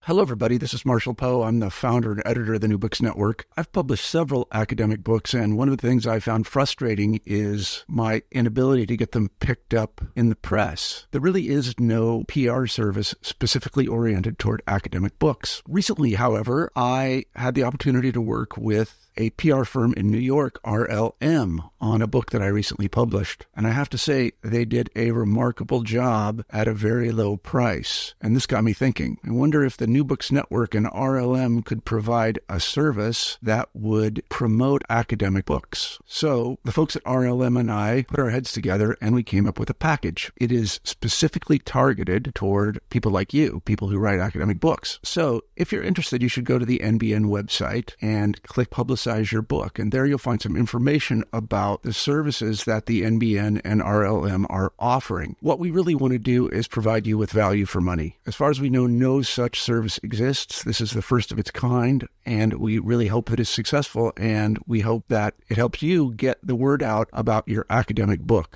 Hello, everybody. This is Marshall Poe. I'm the founder and editor of the New Books Network. I've published several academic books, and one of the things I found frustrating is my inability to get them picked up in the press. There really is no PR service specifically oriented toward academic books. Recently, however, I had the opportunity to work with a PR firm in New York, RLM, on a book that I recently published. And I have to say, they did a remarkable job at a very low price. And this got me thinking. I wonder if the New Books Network and RLM could provide a service that would promote academic books. So the folks at RLM and I put our heads together and we came up with a package. It is specifically targeted toward people like you, people who write academic books. So if you're interested, you should go to the NBN website and click Publicize Your Book. And there you'll find some information about the services that the NBN and RLM are offering. What we really want to do is provide you with value for money. As far as we know, no such service exists. This is the first of its kind, and we really hope that it's successful, and we hope that it helps you get the word out about your academic book.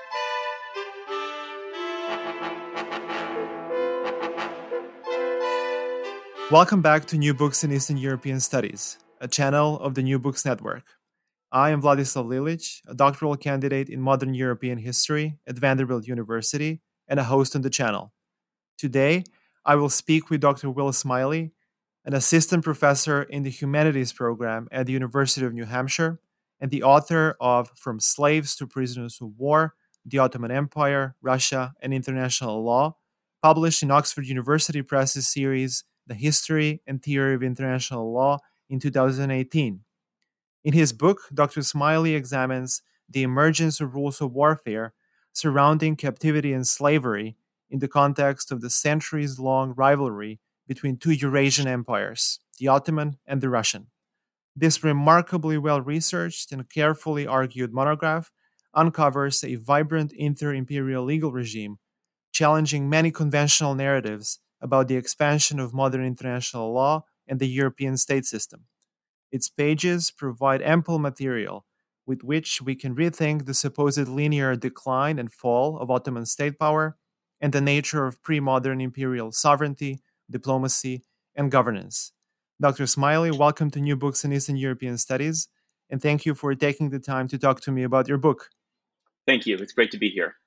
Welcome back to New Books in Eastern European Studies, a channel of the New Books Network. I am Vladislav Lilic, a doctoral candidate in modern European history at Vanderbilt University and a host on the channel. Today, I will speak with Dr. Will Smiley, an assistant professor in the humanities program at the University of New Hampshire and the author of From Slaves to Prisoners of War, The Ottoman Empire, Russia, and International Law, published in Oxford University Press's series The History and Theory of International Law in 2018. In his book, Dr. Smiley examines the emergence of rules of warfare surrounding captivity and slavery in the context of the centuries-long rivalry between two Eurasian empires, the Ottoman and the Russian. This remarkably well-researched and carefully argued monograph uncovers a vibrant inter-imperial legal regime challenging many conventional narratives about the expansion of modern international law and the European state system. Its pages provide ample material with which we can rethink the supposed linear decline and fall of Ottoman state power and the nature of pre-modern imperial sovereignty, diplomacy, and governance. Dr. Smiley, welcome to New Books in Eastern European Studies, and thank you for taking the time to talk to me about your book. Thank you. It's great to be here.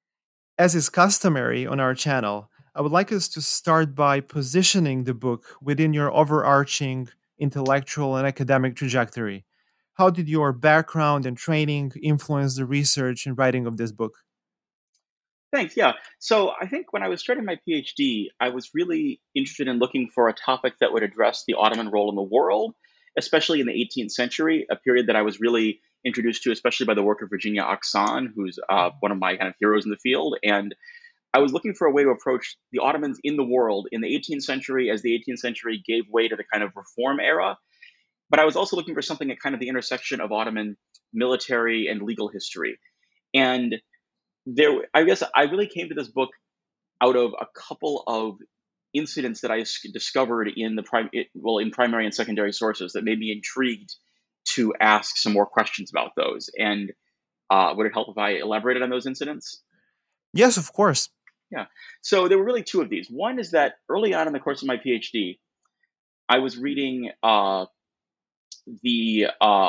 As is customary on our channel, I would like us to start by positioning the book within your overarching intellectual and academic trajectory. How did your background and training influence the research and writing of this book? Thanks. Yeah. So I think when I was starting my PhD, I was really interested in looking for a topic that would address the Ottoman role in the world, especially in the 18th century, a period that I was really introduced to, especially by the work of Virginia Aksan, who's one of my kind of heroes in the field. And I was looking for a way to approach the Ottomans in the world in the 18th century as the 18th century gave way to the kind of reform era. But I was also looking for something at kind of the intersection of Ottoman military and legal history. And I guess I really came to this book out of a couple of incidents that I discovered in in primary and secondary sources that made me intrigued to ask some more questions about those. And would it help if I elaborated on those incidents? Yes, of course. Yeah. So there were really two of these. One is that early on in the course of my PhD, I was reading the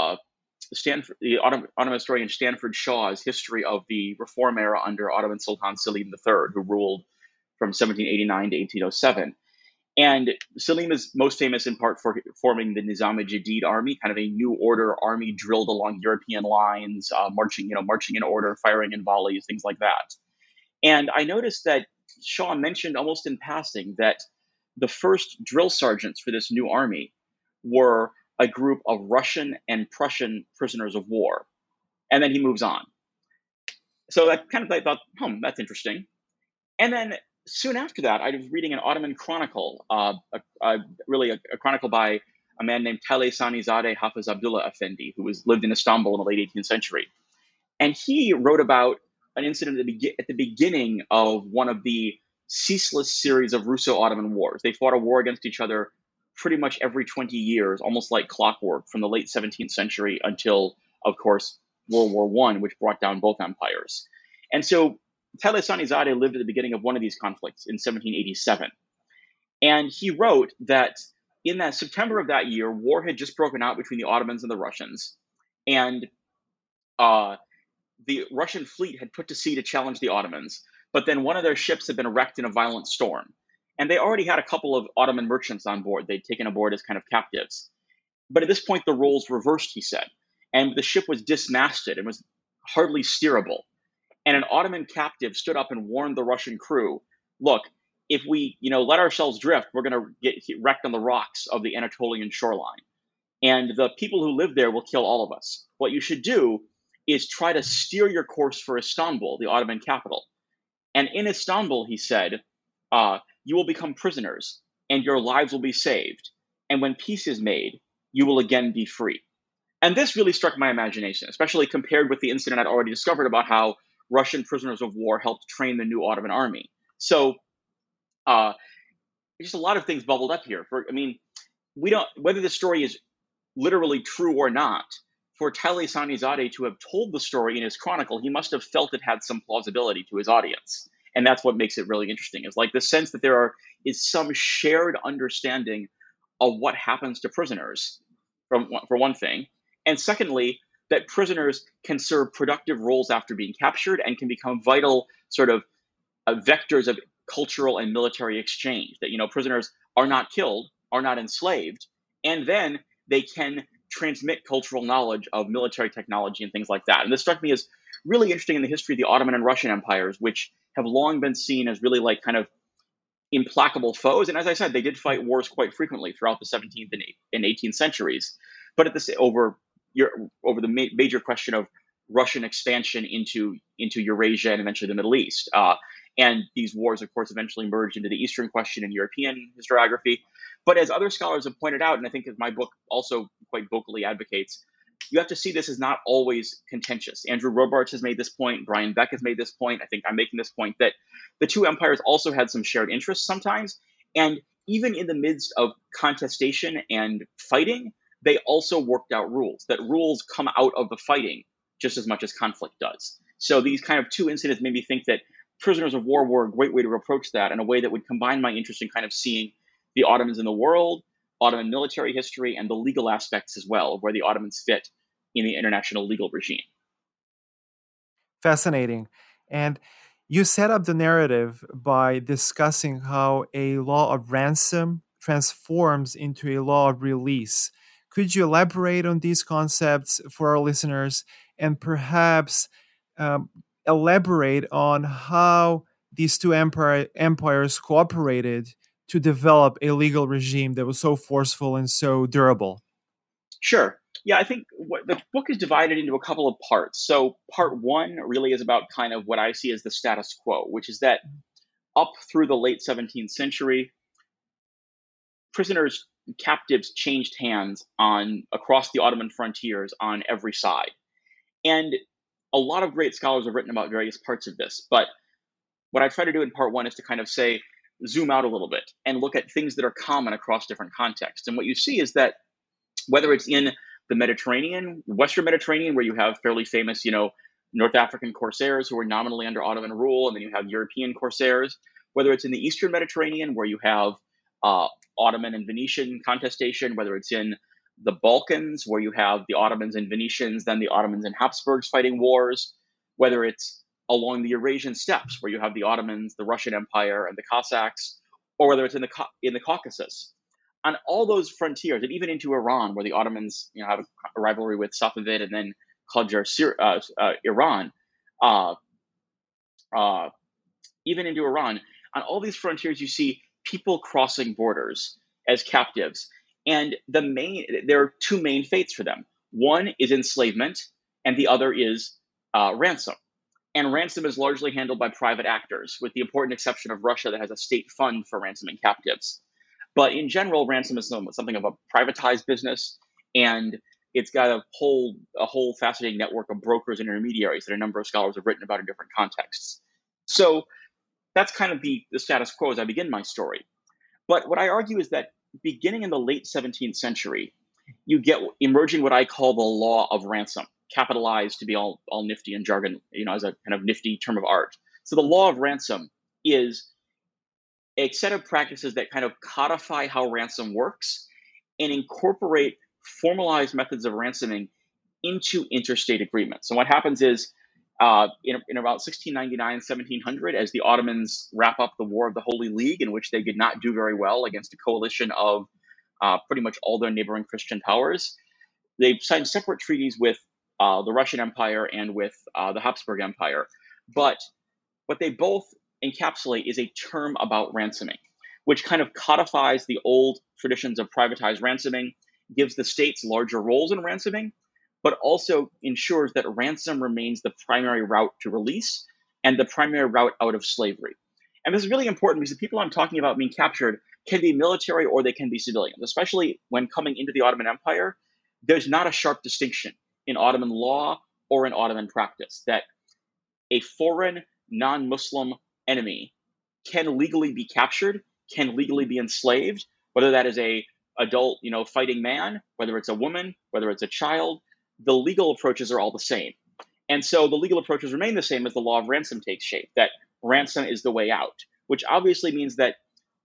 Ottoman historian Stanford Shaw's history of the reform era under Ottoman Sultan Selim III, who ruled from 1789 to 1807. And Selim is most famous in part for forming the Nizam-e-Jadid army, kind of a new order army drilled along European lines, marching in order, firing in volleys, things like that. And I noticed that Shaw mentioned almost in passing that the first drill sergeants for this new army were a group of Russian and Prussian prisoners of war. And then he moves on. So I thought, that's interesting. And then soon after that, I was reading an Ottoman chronicle, a chronicle by a man named Tale-Sanizadeh Hafiz Abdullah Effendi, who lived in Istanbul in the late 18th century. And he wrote about an incident at the beginning of one of the ceaseless series of Russo-Ottoman wars. They fought a war against each other pretty much every 20 years, almost like clockwork, from the late 17th century until, of course, World War I, which brought down both empires. And so Tale-Sanizadeh lived at the beginning of one of these conflicts in 1787. And he wrote that in that September of that year, war had just broken out between the Ottomans and the Russians, and the Russian fleet had put to sea to challenge the Ottomans, but then one of their ships had been wrecked in a violent storm. And they already had a couple of Ottoman merchants on board they'd taken aboard as kind of captives. But at this point, the roles reversed, he said, and the ship was dismasted and was hardly steerable. And an Ottoman captive stood up and warned the Russian crew, look, if we let ourselves drift, we're going to get wrecked on the rocks of the Anatolian shoreline. And the people who live there will kill all of us. What you should do is try to steer your course for Istanbul, the Ottoman capital. And in Istanbul, he said, you will become prisoners and your lives will be saved. And when peace is made, you will again be free. And this really struck my imagination, especially compared with the incident I'd already discovered about how Russian prisoners of war helped train the new Ottoman army. So just a lot of things bubbled up here. We don't, whether the story is literally true or not, for Taileh Sanizadeh to have told the story in his chronicle, he must have felt it had some plausibility to his audience. And that's what makes it really interesting, is like the sense that there is some shared understanding of what happens to prisoners, for one thing. And secondly, that prisoners can serve productive roles after being captured and can become vital sort of vectors of cultural and military exchange. That, prisoners are not killed, are not enslaved, and then they can transmit cultural knowledge of military technology and things like that. And this struck me as really interesting in the history of the Ottoman and Russian empires, which have long been seen as really like kind of implacable foes. And as I said, they did fight wars quite frequently throughout the 17th and 18th centuries. But at this, over the major question of Russian expansion into Eurasia and eventually the Middle East. And these wars, of course, eventually merged into the Eastern question in European historiography. But as other scholars have pointed out, and I think as my book also quite vocally advocates, you have to see this as not always contentious. Andrew Robarts has made this point. Brian Beck has made this point. I think I'm making this point that the two empires also had some shared interests sometimes. And even in the midst of contestation and fighting, they also worked out rules, that rules come out of the fighting just as much as conflict does. So these kind of two incidents made me think that prisoners of war were a great way to approach that in a way that would combine my interest in kind of seeing the Ottomans in the world, Ottoman military history, and the legal aspects as well, of where the Ottomans fit in the international legal regime. Fascinating. And you set up the narrative by discussing how a law of ransom transforms into a law of release. Could you elaborate on these concepts for our listeners and perhaps elaborate on how these two empires cooperated to develop a legal regime that was so forceful and so durable? Sure. Yeah, I think the book is divided into a couple of parts. So part one really is about kind of what I see as the status quo, which is that up through the late 17th century, prisoners, captives changed hands across the Ottoman frontiers on every side. And a lot of great scholars have written about various parts of this. But what I try to do in part one is to kind of zoom out a little bit and look at things that are common across different contexts. And what you see is that whether it's in the Mediterranean, Western Mediterranean, where you have fairly famous, North African corsairs who are nominally under Ottoman rule, and then you have European corsairs, whether it's in the Eastern Mediterranean, where you have Ottoman and Venetian contestation, whether it's in the Balkans, where you have the Ottomans and Venetians, then the Ottomans and Habsburgs fighting wars, whether it's along the Eurasian steppes, where you have the Ottomans, the Russian Empire, and the Cossacks, or whether it's in the Caucasus. On all those frontiers, and even into Iran, where the Ottomans have a rivalry with Safavid and then Qajar, Iran, even into Iran, on all these frontiers, you see people crossing borders as captives. And there are two main fates for them. One is enslavement, and the other is ransom. And ransom is largely handled by private actors, with the important exception of Russia that has a state fund for ransoming captives. But in general, ransom is something of a privatized business, and it's got a whole fascinating network of brokers and intermediaries that a number of scholars have written about in different contexts. So that's kind of the status quo as I begin my story. But what I argue is that beginning in the late 17th century, you get emerging what I call the law of ransom, capitalized to be all nifty and jargon, as a kind of nifty term of art. So the law of ransom is a set of practices that kind of codify how ransom works and incorporate formalized methods of ransoming into interstate agreements. And what happens is, in about 1699, 1700, as the Ottomans wrap up the War of the Holy League, in which they did not do very well against a coalition of pretty much all their neighboring Christian powers, they signed separate treaties with the Russian Empire and with the Habsburg Empire. But what they both encapsulate is a term about ransoming, which kind of codifies the old traditions of privatized ransoming, gives the states larger roles in ransoming, but also ensures that ransom remains the primary route to release and the primary route out of slavery. And this is really important because the people I'm talking about being captured can be military or they can be civilians, especially when coming into the Ottoman Empire. There's not a sharp distinction in Ottoman law or in Ottoman practice that a foreign non-Muslim enemy can legally be captured, can legally be enslaved, whether that is a adult, fighting man, whether it's a woman, whether it's a child. The legal approaches are all the same. And so the legal approaches remain the same as the law of ransom takes shape, that ransom is the way out, which obviously means that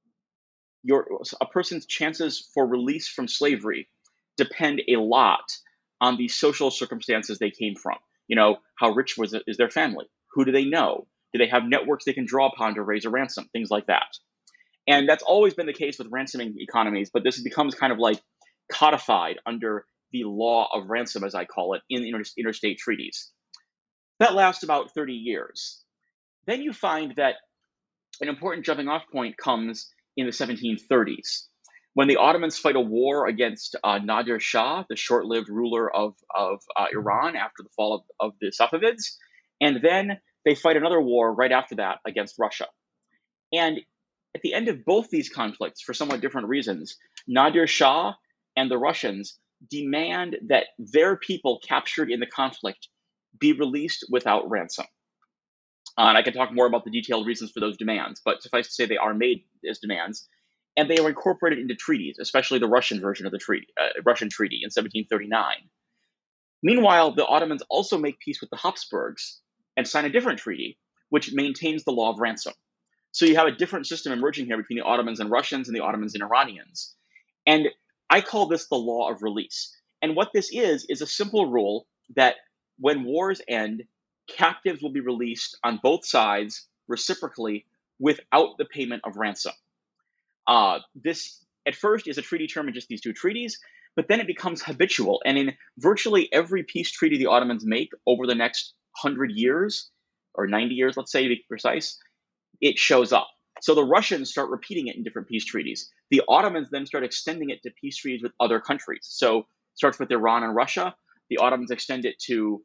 a person's chances for release from slavery depend a lot on the social circumstances they came from. How rich is their family? Who do they know? Do they have networks they can draw upon to raise a ransom? Things like that. And that's always been the case with ransoming economies, but this becomes kind of like codified under the law of ransom, as I call it, in interstate treaties. That lasts about 30 years. Then you find that an important jumping off point comes in the 1730s, when the Ottomans fight a war against Nadir Shah, the short-lived ruler of Iran after the fall of the Safavids, and then they fight another war right after that against Russia. And at the end of both these conflicts, for somewhat different reasons, Nadir Shah and the Russians demand that their people captured in the conflict be released without ransom. And I can talk more about the detailed reasons for those demands, but suffice to say they are made as demands, and they are incorporated into treaties, especially the Russian version of the Russian treaty in 1739. Meanwhile, the Ottomans also make peace with the Habsburgs and sign a different treaty, which maintains the law of ransom. So you have a different system emerging here between the Ottomans and Russians and the Ottomans and Iranians. And I call this the law of release. And what this is a simple rule that when wars end, captives will be released on both sides reciprocally without the payment of ransom. This, at first, is a treaty term in just these two treaties, but then it becomes habitual. And in virtually every peace treaty the Ottomans make over the next 100 years, or 90 years, let's say, to be precise, it shows up. So the Russians start repeating it in different peace treaties. The Ottomans then start extending it to peace treaties with other countries. So it starts with Iran and Russia. The Ottomans extend it to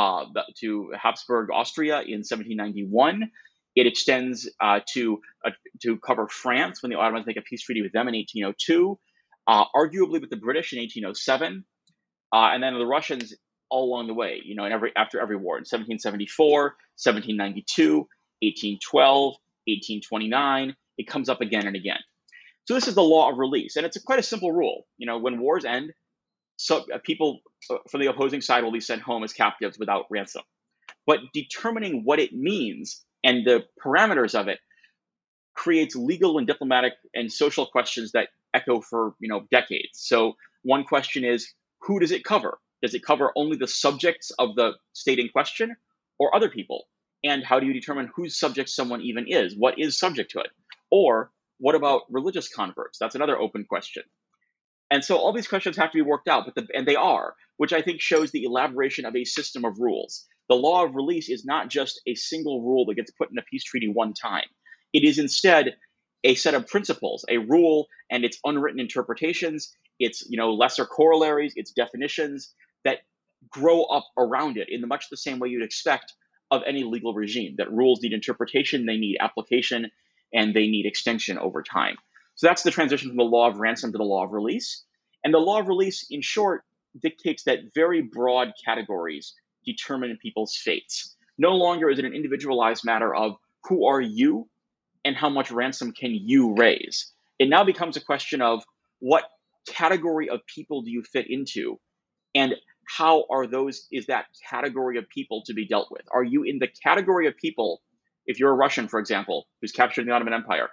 Habsburg Austria in 1791. It extends to cover France when the Ottomans make a peace treaty with them in 1802, arguably with the British in 1807, and then the Russians all along the way, after every war in 1774, 1792, 1812, 1829. It comes up again and again. So this is the law of release, and it's quite a simple rule. When wars end, so people from the opposing side will be sent home as captives without ransom. But determining what it means and the parameters of it creates legal and diplomatic and social questions that echo for decades. So one question is, who does it cover? Does it cover only the subjects of the state in question or other people? And how do you determine whose subject someone even is? What is subject to it? Or what about religious converts? That's another open question. And so all these questions have to be worked out, and they are, which I think shows the elaboration of a system of rules. The law of release is not just a single rule that gets put in a peace treaty one time. It is instead a set of principles, a rule and its unwritten interpretations, its lesser corollaries, its definitions that grow up around it in much the same way you'd expect of any legal regime, that rules need interpretation, they need application, and they need extension over time. So that's the transition from the law of ransom to the law of release. And the law of release, in short, dictates that very broad categories determine people's fates. No longer is it an individualized matter of who are you and how much ransom can you raise. It now becomes a question of what category of people do you fit into, and how is that category of people to be dealt with? Are you in the category of people, if you're a Russian, for example, who's captured in the Ottoman Empire,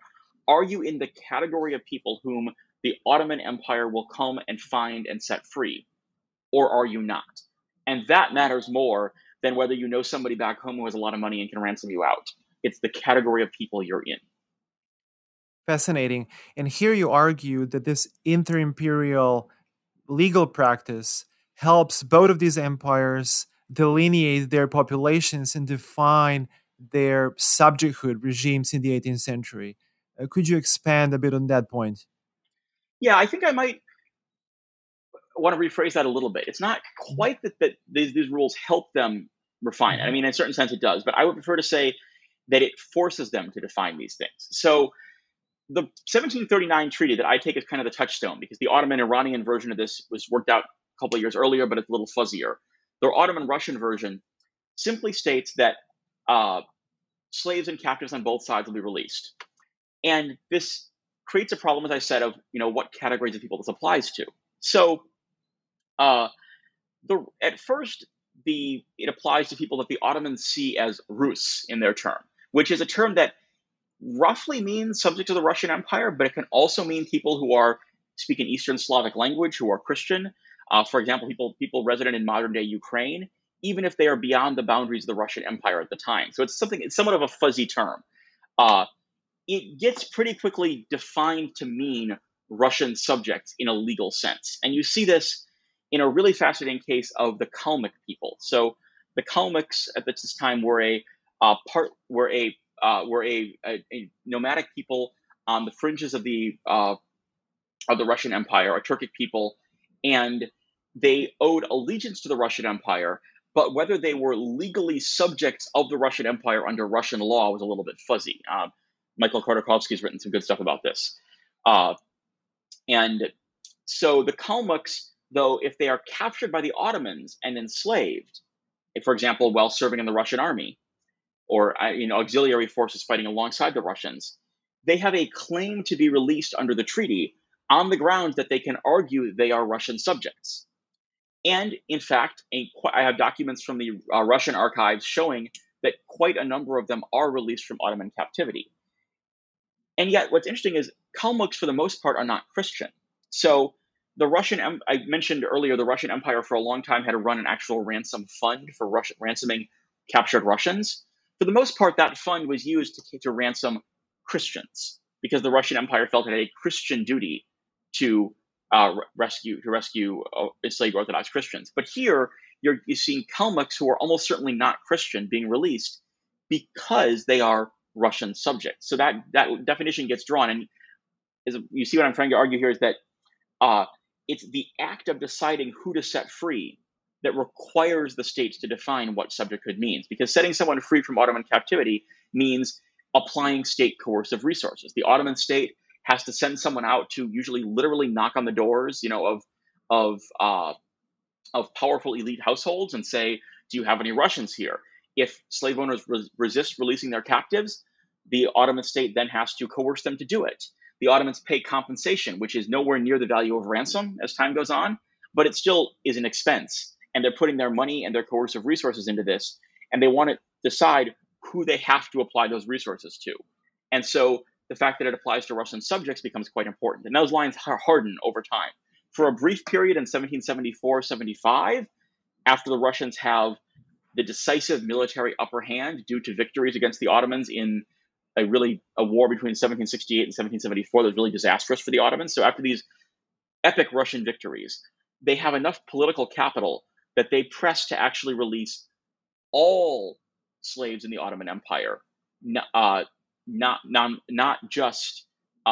are you in the category of people whom the Ottoman Empire will come and find and set free, or are you not? And that matters more than whether you know somebody back home who has a lot of money and can ransom you out. It's the category of people you're in. Fascinating. And here you argue that this inter-imperial legal practice helps both of these empires delineate their populations and define their subjecthood regimes in the 18th century. Could you expand a bit on that point? Yeah, I think I might want to rephrase that a little bit. It's not quite that these rules help them refine it. I mean, in a certain sense it does, but I would prefer to say that it forces them to define these things. So the 1739 treaty that I take as kind of the touchstone, because the Ottoman-Iranian version of this was worked out a couple of years earlier, but it's a little fuzzier. The Ottoman-Russian version simply states that slaves and captives on both sides will be released. And this creates a problem, as I said, of what categories of people this applies to. So at first, it applies to people that the Ottomans see as Rus in their term, which is a term that roughly means subjects of the Russian Empire, but it can also mean people who are speak an Eastern Slavic language, who are Christian. For example, people resident in modern-day Ukraine, even if they are beyond the boundaries of the Russian Empire at the time. So it's somewhat of a fuzzy term. It gets pretty quickly defined to mean Russian subjects in a legal sense, and you see this in a really fascinating case of the Kalmyk people. So the Kalmyks at this time were a nomadic people on the fringes of the Russian Empire, a Turkic people, and they owed allegiance to the Russian Empire, but whether they were legally subjects of the Russian Empire under Russian law was a little bit fuzzy. Michael Khodorkovsky has written some good stuff about this. And so the Kalmyks, though, if they are captured by the Ottomans and enslaved, for example, while serving in the Russian army, or auxiliary forces fighting alongside the Russians, they have a claim to be released under the treaty on the grounds that they can argue they are Russian subjects. And in fact, I have documents from the Russian archives showing that quite a number of them are released from Ottoman captivity. And yet, what's interesting is Kalmyks, for the most part, are not Christian. So I mentioned earlier, the Russian Empire for a long time had to run an actual ransom fund for ransoming captured Russians. For the most part, that fund was used to ransom Christians, because the Russian Empire felt it had a Christian duty to rescue enslaved Orthodox Christians. But here, you're seeing Kalmyks who are almost certainly not Christian being released because they are Russian subjects. So that definition gets drawn, and you see what I'm trying to argue here is that it's the act of deciding who to set free that requires the states to define what subjecthood means, because setting someone free from Ottoman captivity means applying state coercive resources. The Ottoman state has to send someone out to usually literally knock on the doors, of powerful elite households and say, "Do you have any Russians here?" If slave owners resist releasing their captives, the Ottoman state then has to coerce them to do it. The Ottomans pay compensation, which is nowhere near the value of ransom as time goes on, but it still is an expense. And they're putting their money and their coercive resources into this, and they want to decide who they have to apply those resources to. And so the fact that it applies to Russian subjects becomes quite important. And those lines harden over time. For a brief period in 1774-75, after the Russians have the decisive military upper hand due to victories against the Ottomans in a war between 1768 and 1774 that was really disastrous for the Ottomans. So after these epic Russian victories, they have enough political capital that they press to actually release all slaves in the Ottoman Empire, not just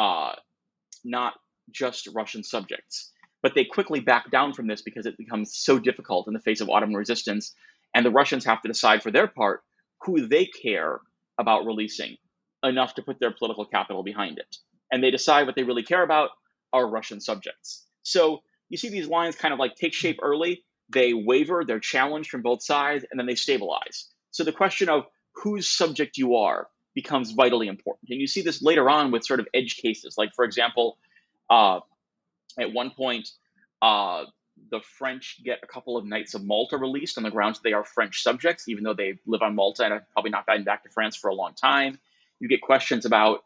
Russian subjects. But they quickly back down from this because it becomes so difficult in the face of Ottoman resistance, and the Russians have to decide for their part who they care about releasing enough to put their political capital behind it. And they decide what they really care about are Russian subjects. So you see these lines kind of like take shape early, they waver, they're challenged from both sides, and then they stabilize. So the question of whose subject you are becomes vitally important. And you see this later on with sort of edge cases. Like, for example, at one point, the French get a couple of Knights of Malta released on the grounds they are French subjects, even though they live on Malta and have probably not gotten back to France for a long time. You get questions about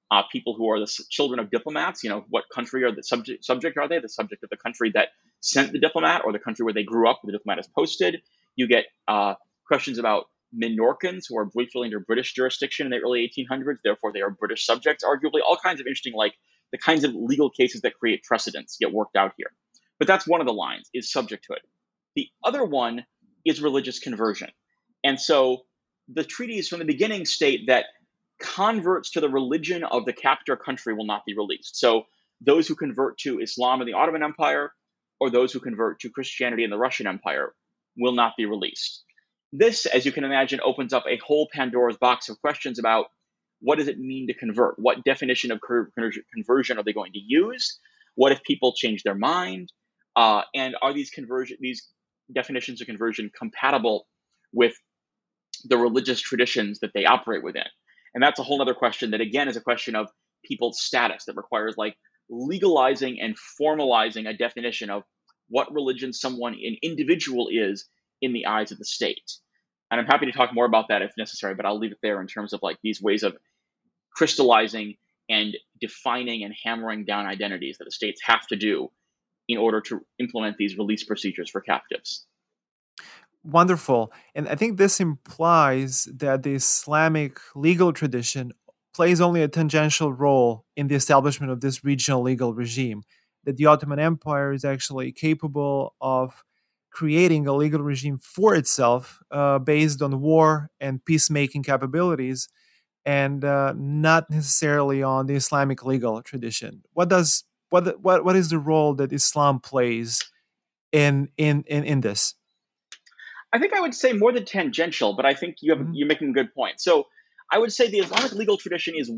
people who are the children of diplomats. What country are the subject are they? The subject of the country that sent the diplomat, or the country where they grew up, where the diplomat is posted. You get questions about Minorcans, who are briefly under British jurisdiction in the early 1800s. Therefore, they are British subjects, arguably. All kinds of interesting, like the kinds of legal cases that create precedents get worked out here. But that's one of the lines, is subjecthood. The other one is religious conversion. And so the treaties from the beginning state that converts to the religion of the captor country will not be released. So those who convert to Islam in the Ottoman Empire, or those who convert to Christianity in the Russian Empire, will not be released. This, as you can imagine, opens up a whole Pandora's box of questions about what does it mean to convert? What definition of conversion are they going to use? What if people change their mind? And are these definitions of conversion compatible with the religious traditions that they operate within? And that's a whole other question that, again, is a question of people's status that requires like legalizing and formalizing a definition of what religion an individual is in the eyes of the state. And I'm happy to talk more about that if necessary, but I'll leave it there in terms of like these ways of crystallizing and defining and hammering down identities that the states have to do in order to implement these release procedures for captives. Wonderful. And I think this implies that the Islamic legal tradition plays only a tangential role in the establishment of this regional legal regime, that the Ottoman Empire is actually capable of creating a legal regime for itself based on war and peacemaking capabilities, and not necessarily on the Islamic legal tradition. What is the role that Islam plays in this? I think I would say more than tangential, but I think you're making a good point. So I would say the Islamic legal tradition is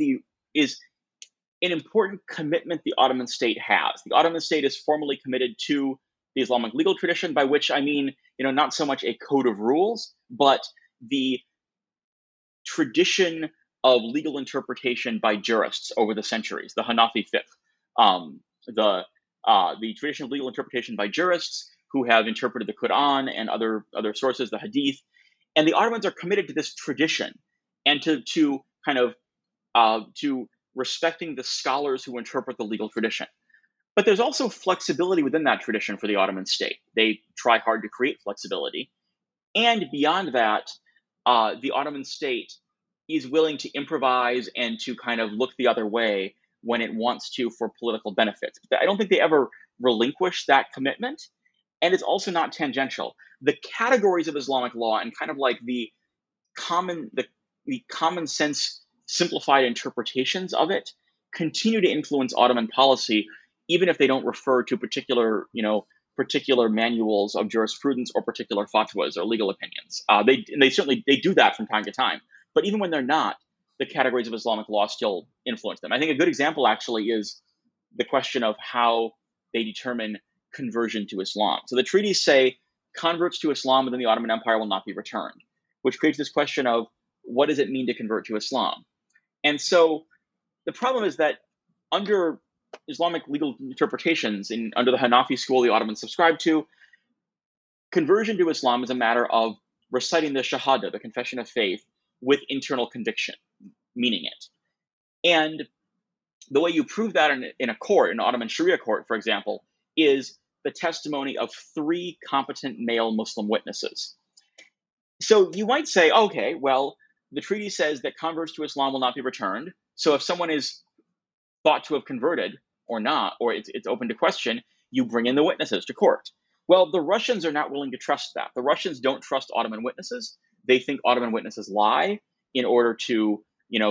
an important commitment the Ottoman state has. The Ottoman state is formally committed to the Islamic legal tradition, by which I mean, not so much a code of rules, but the tradition of legal interpretation by jurists over the centuries, the Hanafi fiqh, the tradition of legal interpretation by jurists who have interpreted the Quran and other sources, the Hadith. And the Ottomans are committed to this tradition and to respecting the scholars who interpret the legal tradition. But there's also flexibility within that tradition for the Ottoman state. They try hard to create flexibility. And beyond that, the Ottoman state is willing to improvise and to kind of look the other way when it wants to for political benefits. But I don't think they ever relinquish that commitment. And it's also not tangential. The categories of Islamic law and kind of like the common sense simplified interpretations of it continue to influence Ottoman policy, even if they don't refer to particular manuals of jurisprudence or particular fatwas or legal opinions. They do that from time to time. But even when they're not, the categories of Islamic law still influence them. I think a good example actually is the question of how they determine conversion to Islam. So the treaties say converts to Islam within the Ottoman Empire will not be returned, which creates this question of what does it mean to convert to Islam? And so the problem is that under Islamic legal interpretations, under the Hanafi school the Ottomans subscribed to, conversion to Islam is a matter of reciting the Shahada, the confession of faith, with internal conviction, meaning it. And the way you prove that in a court, an Ottoman Sharia court, for example, is the testimony of 3 competent male Muslim witnesses. So you might say, okay, well, the treaty says that converts to Islam will not be returned. So if someone is thought to have converted or not, or it's open to question, you bring in the witnesses to court. Well, the Russians are not willing to trust that. The Russians don't trust Ottoman witnesses. They think Ottoman witnesses lie in order to,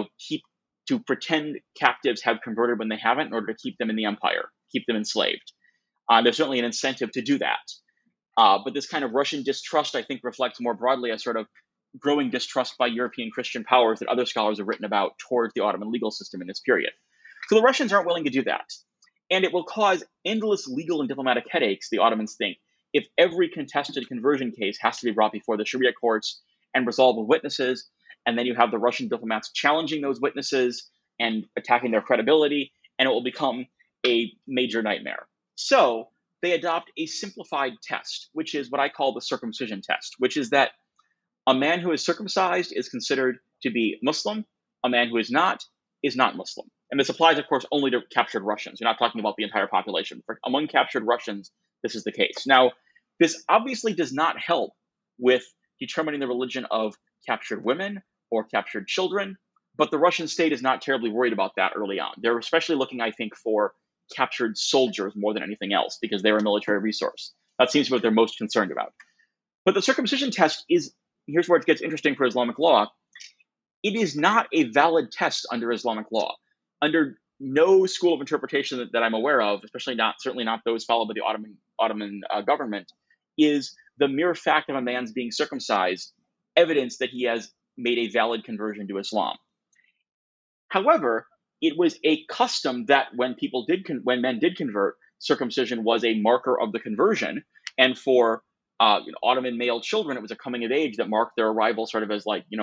pretend captives have converted when they haven't, in order to keep them in the empire, keep them enslaved. There's certainly an incentive to do that. But this kind of Russian distrust, I think, reflects more broadly a sort of growing distrust by European Christian powers that other scholars have written about towards the Ottoman legal system in this period. So the Russians aren't willing to do that. And it will cause endless legal and diplomatic headaches, the Ottomans think, if every contested conversion case has to be brought before the Sharia courts and resolved with witnesses, and then you have the Russian diplomats challenging those witnesses and attacking their credibility, and it will become a major nightmare. So they adopt a simplified test, which is what I call the circumcision test, which is that a man who is circumcised is considered to be Muslim. A man who is not is not Muslim. And this applies, of course, only to captured Russians. You're not talking about the entire population. Among captured Russians, this is the case. Now, this obviously does not help with determining the religion of captured women or captured children, but the Russian state is not terribly worried about that early on. They're especially looking, I think, for captured soldiers more than anything else because they're a military resource. That seems to be what they're most concerned about. But the circumcision test is, here's where it gets interesting for Islamic law. It is not a valid test under Islamic law. Under no school of interpretation that I'm aware of, certainly not those followed by the Ottoman government, is the mere fact of a man's being circumcised evidence that he has made a valid conversion to Islam. However, it was a custom that when men did convert, circumcision was a marker of the conversion, and for Ottoman male children, it was a coming of age that marked their arrival, sort of as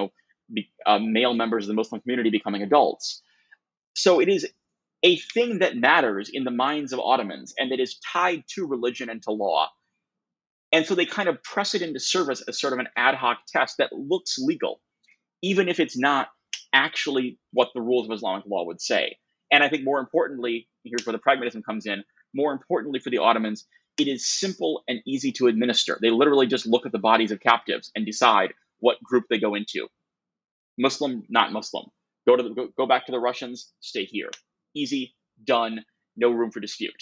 male members of the Muslim community becoming adults. So it is a thing that matters in the minds of Ottomans and that is tied to religion and to law. And so they kind of press it into service as sort of an ad hoc test that looks legal, even if it's not actually what the rules of Islamic law would say. And I think more importantly, here's where the pragmatism comes in, more importantly for the Ottomans, it is simple and easy to administer. They literally just look at the bodies of captives and decide what group they go into. Muslim, not Muslim. Go back to the Russians, stay here. Easy, done, no room for dispute.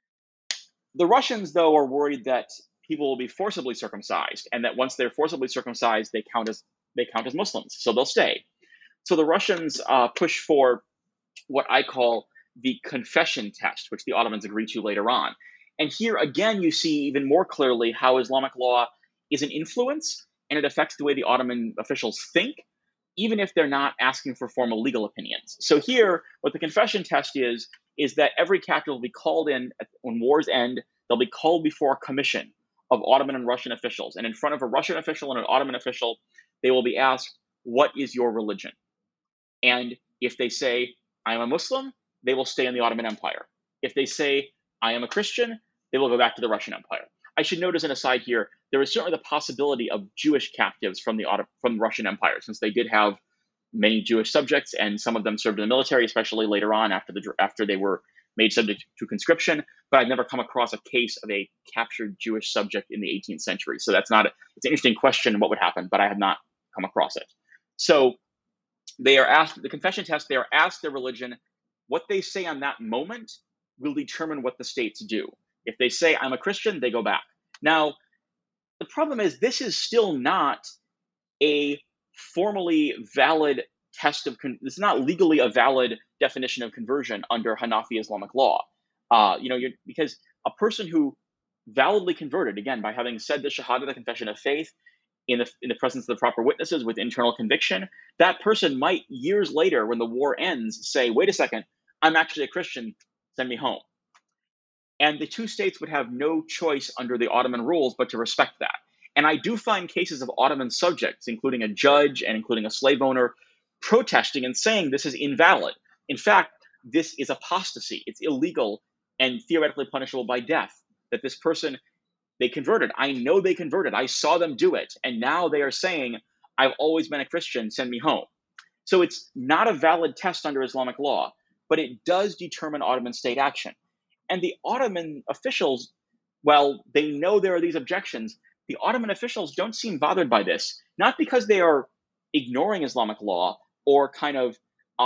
The Russians, though, are worried that people will be forcibly circumcised, and that once they're forcibly circumcised, they count as Muslims, so they'll stay. So the Russians push for what I call the confession test, which the Ottomans agree to later on. And here again, you see even more clearly how Islamic law is an influence, and it affects the way the Ottoman officials think, even if they're not asking for formal legal opinions. So here, what the confession test is that every captive will be called in when wars end. They'll be called before a commission of Ottoman and Russian officials. And in front of a Russian official and an Ottoman official, they will be asked, what is your religion? And if they say, I am a Muslim, they will stay in the Ottoman Empire. If they say, I am a Christian, they will go back to the Russian Empire. I should note as an aside here, there is certainly the possibility of Jewish captives from the Russian Empire, since they did have many Jewish subjects, and some of them served in the military, especially later on after they were made subject to conscription. But I've never come across a case of a captured Jewish subject in the 18th century. So it's an interesting question what would happen, but I have not come across it. So they are asked, the confession test, they are asked their religion. What they say on that moment will determine what the states do. If they say, I'm a Christian, they go back. Now, the problem is this is still not a formally valid test of, this is not legally a valid definition of conversion under Hanafi Islamic law. Because a person who validly converted, again, by having said the Shahada, the confession of faith, in the presence of the proper witnesses with internal conviction, that person might years later, when the war ends, say, wait a second, I'm actually a Christian, send me home. And the two states would have no choice under the Ottoman rules but to respect that. And I do find cases of Ottoman subjects, including a judge and including a slave owner, protesting and saying this is invalid. In fact, this is apostasy. It's illegal and theoretically punishable by death. That this person, they converted. I know they converted. I saw them do it. And now they are saying, I've always been a Christian, send me home. So it's not a valid test under Islamic law, but it does determine Ottoman state action. And the Ottoman officials, well, they know there are these objections. The Ottoman officials don't seem bothered by this, not because they are ignoring Islamic law or kind of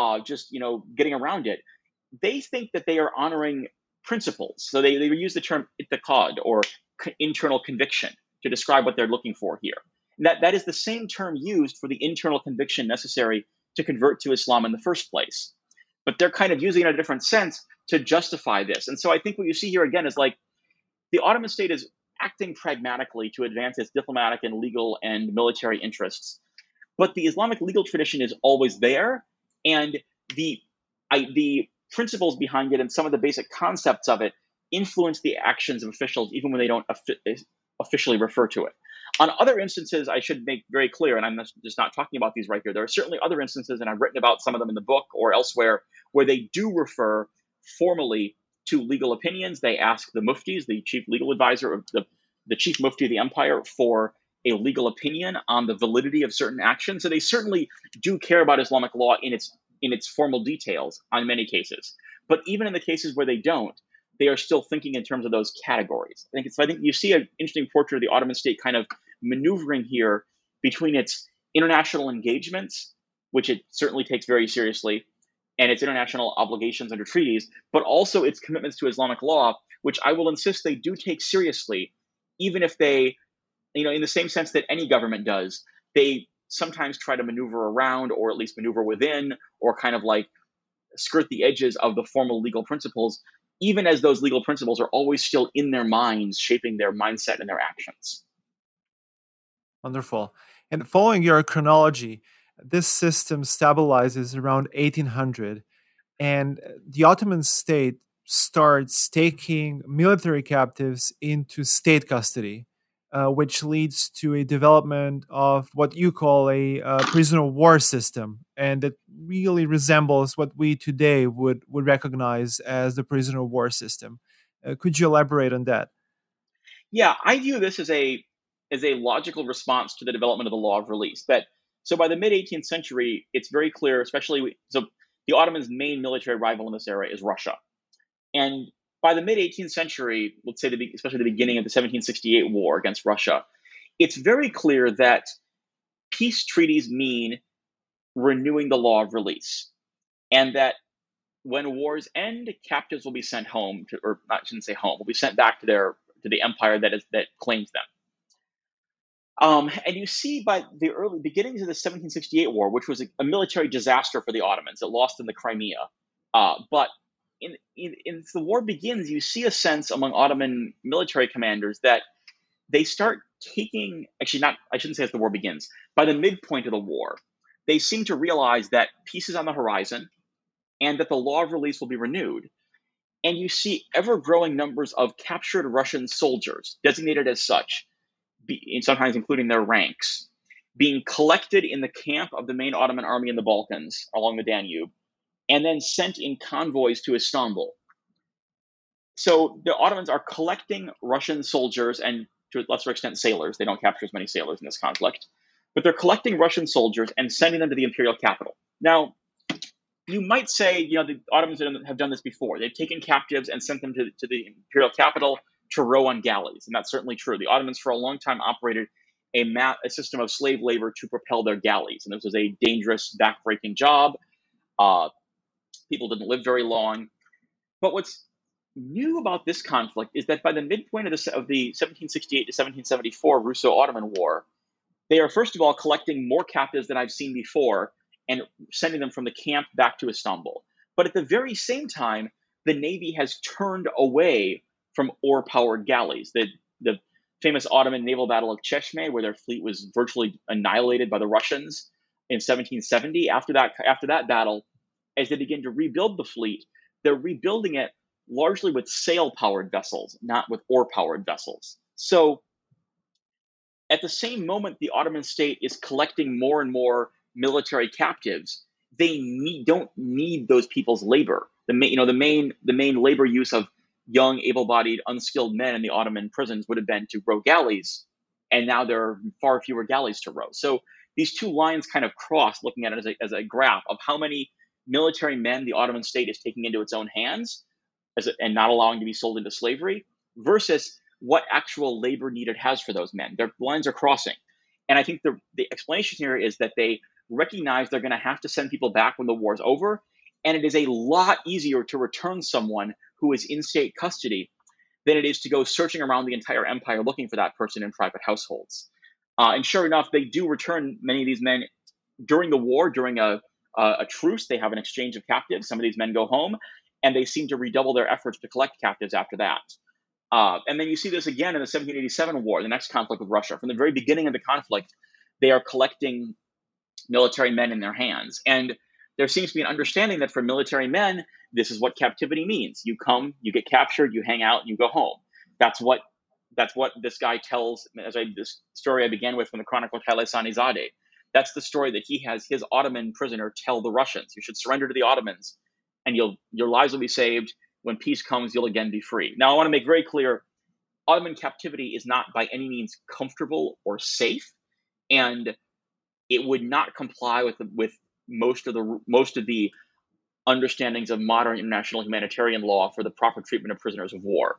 getting around it. They think that they are honoring principles. So they use the term itikad, or internal conviction, to describe what they're looking for here. And that is the same term used for the internal conviction necessary to convert to Islam in the first place. But they're kind of using it in a different sense to justify this. And so I think what you see here again is like the Ottoman state is acting pragmatically to advance its diplomatic and legal and military interests. But the Islamic legal tradition is always there, and the principles behind it and some of the basic concepts of it influence the actions of officials even when they don't officially refer to it. On other instances, I should make very clear, and I'm just not talking about these right here, there are certainly other instances, and I've written about some of them in the book or elsewhere, where they do refer formally to legal opinions. They ask the muftis, the chief legal advisor of the chief mufti of the empire, for a legal opinion on the validity of certain actions. So they certainly do care about Islamic law in its in its formal details on many cases. But even in the cases where they don't, they are still thinking in terms of those categories. I think you see an interesting portrait of the Ottoman state kind of maneuvering here between its international engagements, which it certainly takes very seriously, and its international obligations under treaties, but also its commitments to Islamic law, which I will insist they do take seriously, even if they, in the same sense that any government does, they sometimes try to maneuver around or at least maneuver within or kind of like skirt the edges of the formal legal principles, even as those legal principles are always still in their minds, shaping their mindset and their actions. Wonderful. And following your chronology, this system stabilizes around 1800, and the Ottoman state starts taking military captives into state custody, which leads to a development of what you call a prisoner of war system, and it really resembles what we today would recognize as the prisoner of war system. Could you elaborate on that? Yeah, I view this as a logical response to the development of the law of release. So by the mid 18th century, it's very clear, so the Ottomans' main military rival in this era is Russia, and by the mid 18th century, let's say especially the beginning of the 1768 war against Russia, it's very clear that peace treaties mean renewing the law of release, and that when wars end, captives will be sent home I shouldn't say home, will be sent back to the empire that claims them. And you see by the early beginnings of the 1768 war, which was a military disaster for the Ottomans, it lost in the Crimea. But in the war begins, you see a sense among Ottoman military commanders that they start taking, I shouldn't say as the war begins, by the midpoint of the war, they seem to realize that peace is on the horizon and that the law of release will be renewed. And you see ever-growing numbers of captured Russian soldiers, designated as such, sometimes including their ranks, being collected in the camp of the main Ottoman army in the Balkans along the Danube, and then sent in convoys to Istanbul. So the Ottomans are collecting Russian soldiers and, to a lesser extent, sailors. They don't capture as many sailors in this conflict. But they're collecting Russian soldiers and sending them to the imperial capital. Now, you might say, the Ottomans have done this before. They've taken captives and sent them to the imperial capital to row on galleys, and that's certainly true. The Ottomans for a long time operated a system of slave labor to propel their galleys, and this was a dangerous, backbreaking job. People didn't live very long. But what's new about this conflict is that by the midpoint of the 1768 to 1774 Russo-Ottoman War, they are first of all collecting more captives than I've seen before and sending them from the camp back to Istanbul. But at the very same time, the Navy has turned away from oar-powered galleys. The famous Ottoman naval battle of Cheshme, where their fleet was virtually annihilated by the Russians in 1770. After that battle, as they begin to rebuild the fleet, they're rebuilding it largely with sail-powered vessels, not with oar-powered vessels. So at the same moment the Ottoman state is collecting more and more military captives, they don't need those people's labor. The main labor use of young, able-bodied, unskilled men in the Ottoman prisons would have been to row galleys, and now there are far fewer galleys to row. So these two lines kind of cross, looking at it as a graph of how many military men the Ottoman state is taking into its own hands and not allowing to be sold into slavery, versus what actual labor need it has for those men. Their lines are crossing. And I think the explanation here is that they recognize they're going to have to send people back when the war's over, and it is a lot easier to return someone who is in state custody than it is to go searching around the entire empire looking for that person in private households. And sure enough, they do return many of these men during the war, during a truce. They have an exchange of captives. Some of these men go home, and they seem to redouble their efforts to collect captives after that. And then you see this again in the 1787 war, the next conflict with Russia. From the very beginning of the conflict, they are collecting military men in their hands. And there seems to be an understanding that for military men, this is what captivity means. You come, you get captured, you hang out, and you go home. That's what this guy tells, this story I began with from the Chronicle of Haile Sanizadeh. That's the story that he has his Ottoman prisoner tell the Russians. You should surrender to the Ottomans, and your lives will be saved. When peace comes, you'll again be free. Now, I want to make very clear, Ottoman captivity is not by any means comfortable or safe, and it would not comply with most of the understandings of modern international humanitarian law for the proper treatment of prisoners of war.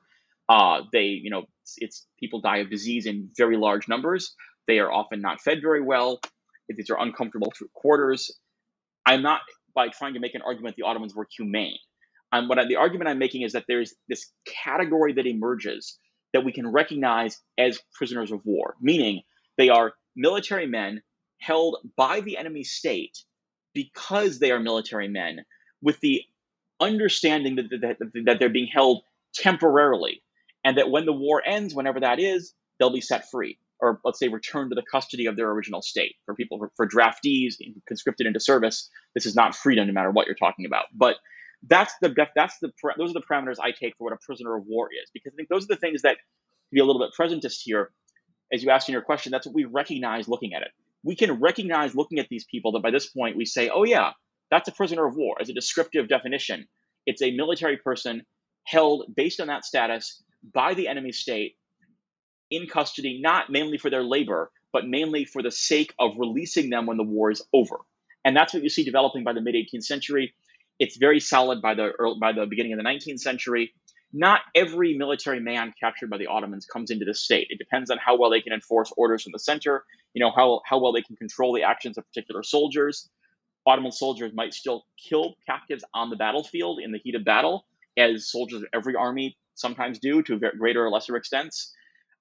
It's people die of disease in very large numbers. They are often not fed very well. These are uncomfortable quarters. I'm not by trying to make an argument the Ottomans were humane. The argument I'm making is that there's this category that emerges that we can recognize as prisoners of war, meaning they are military men held by the enemy state because they are military men, with the understanding that they're being held temporarily, and that when the war ends, whenever that is, they'll be set free, or let's say returned to the custody of their original state. For people, for draftees conscripted into service, this is not freedom, no matter what you're talking about. But those are the parameters I take for what a prisoner of war is, because I think those are the things that, to be a little bit presentist here, as you asked in your question, that's what we recognize looking at it. We can recognize looking at these people that by this point we say, oh yeah, that's a prisoner of war. As a descriptive definition, it's a military person held based on that status by the enemy state in custody, not mainly for their labor, but mainly for the sake of releasing them when the war is over. And that's what you see developing by the mid-18th century. It's very solid by the beginning of the 19th century. Not every military man captured by the Ottomans comes into the state. It depends on how well they can enforce orders from the center, how well they can control the actions of particular soldiers. Ottoman soldiers might still kill captives on the battlefield in the heat of battle, as soldiers of every army sometimes do to greater or lesser extents.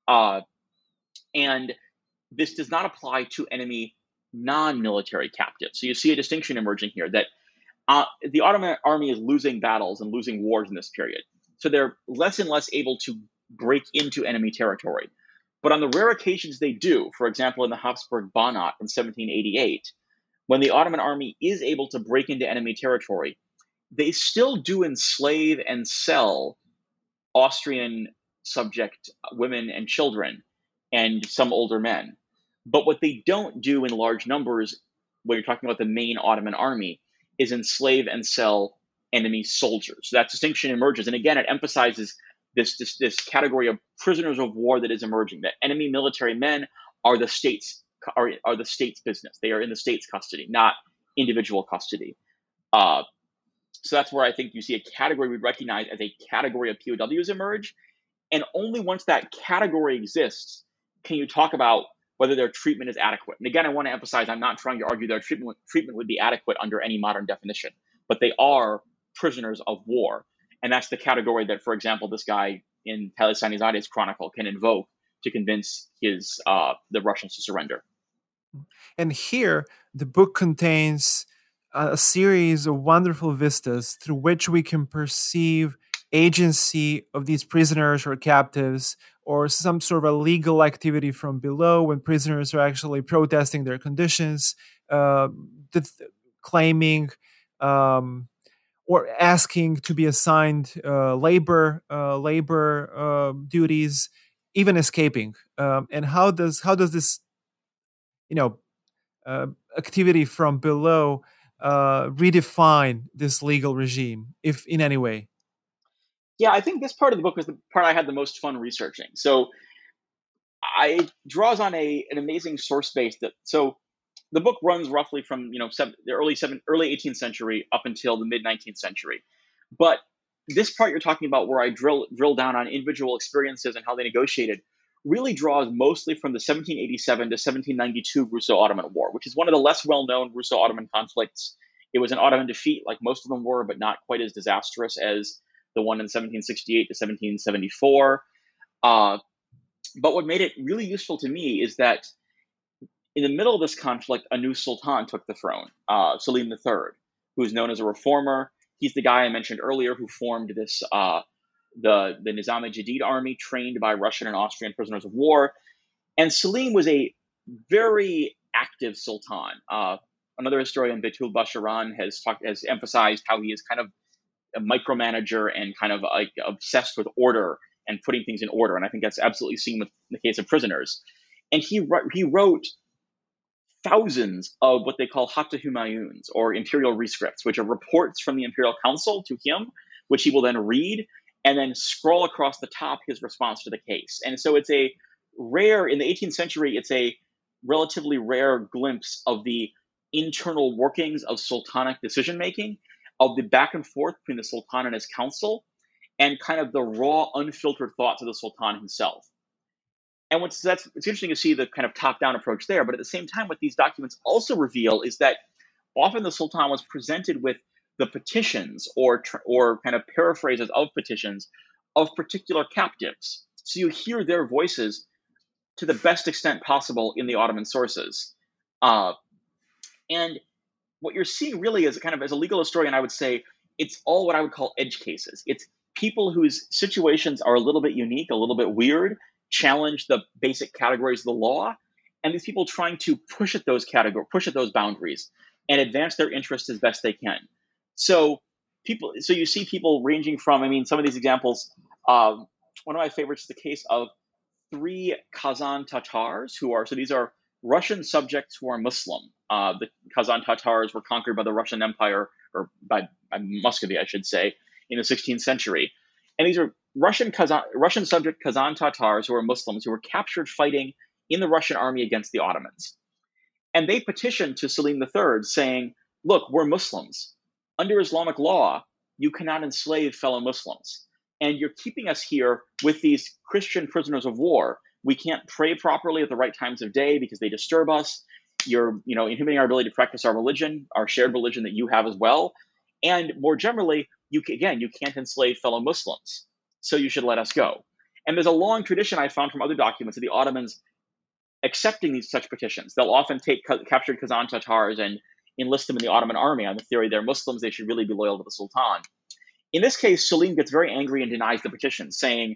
And this does not apply to enemy non-military captives. So you see a distinction emerging here that the Ottoman army is losing battles and losing wars in this period. So they're less and less able to break into enemy territory. But on the rare occasions they do, for example, in the Habsburg Banat in 1788, when the Ottoman army is able to break into enemy territory, they still do enslave and sell Austrian subject women and children and some older men. But what they don't do in large numbers, when you're talking about the main Ottoman army, is enslave and sell enemy soldiers. So that distinction emerges. And again, it emphasizes this category of prisoners of war that is emerging, that enemy military men are the state's business. They are in the state's custody, not individual custody. So that's where I think you see a category we recognize as a category of POWs emerge. And only once that category exists can you talk about whether their treatment is adequate. And again, I want to emphasize, I'm not trying to argue their treatment would be adequate under any modern definition, but they are prisoners of war. And that's the category that, for example, this guy in Talisanizadeh's chronicle can invoke to convince the Russians to surrender. And here, the book contains a series of wonderful vistas through which we can perceive agency of these prisoners or captives, or some sort of a legal activity from below when prisoners are actually protesting their conditions, claiming or asking to be assigned labor duties, even escaping. And how does this activity from below redefine this legal regime, if in any way? Yeah, I think this part of the book was the part I had the most fun researching. So it draws on an amazing source base. So the book runs roughly from the early 18th century up until the mid 19th century. But this part you're talking about, where I drill down on individual experiences and how they negotiated, really draws mostly from the 1787 to 1792 Russo-Ottoman War, which is one of the less well-known Russo-Ottoman conflicts. It was an Ottoman defeat, like most of them were, but not quite as disastrous as the one in 1768 to 1774. But what made it really useful to me is that in the middle of this conflict, a new sultan took the throne, Selim III, who's known as a reformer. He's the guy I mentioned earlier who formed this the Nizam-e-Jadid army, trained by Russian and Austrian prisoners of war. And Selim was a very active sultan. Another historian, Betul Basharan, has emphasized how he is kind of a micromanager and kind of like obsessed with order and putting things in order. And I think that's absolutely seen with the case of prisoners. And he wrote thousands of what they call Hatta Humayuns, or imperial rescripts, which are reports from the imperial council to him, which he will then read and then scroll across the top his response to the case. And so it's a rare, in the 18th century, it's a relatively rare glimpse of the internal workings of sultanic decision making, of the back and forth between the sultan and his council, and kind of the raw, unfiltered thoughts of the sultan himself. And it's interesting to see the kind of top-down approach there. But at the same time, what these documents also reveal is that often the sultan was presented with the petitions or kind of paraphrases of petitions of particular captives. So you hear their voices to the best extent possible in the Ottoman sources. And what you're seeing really is kind of, as a legal historian, I would say it's all what I would call edge cases. It's people whose situations are a little bit unique, a little bit weird, challenge the basic categories of the law, and these people trying to push at those boundaries and advance their interests as best they can. So you see people ranging from, some of these examples, one of my favorites is the case of 3 Kazan Tatars these are Russian subjects who are Muslim. The Kazan Tatars were conquered by the Russian Empire, or by Muscovy, I should say, in the 16th century. And these are Russian subject Kazan Tatars who are Muslims who were captured fighting in the Russian army against the Ottomans. And they petitioned to Selim III saying, look, we're Muslims. Under Islamic law, you cannot enslave fellow Muslims. And you're keeping us here with these Christian prisoners of war. We can't pray properly at the right times of day because they disturb us. You're, inhibiting our ability to practice our religion, our shared religion that you have as well. And more generally, you can't enslave fellow Muslims. So you should let us go. And there's a long tradition I found from other documents of the Ottomans accepting such petitions. They'll often take captured Kazan Tatars and enlist them in the Ottoman army on the theory they're Muslims, they should really be loyal to the Sultan. In this case, Selim gets very angry and denies the petition, saying,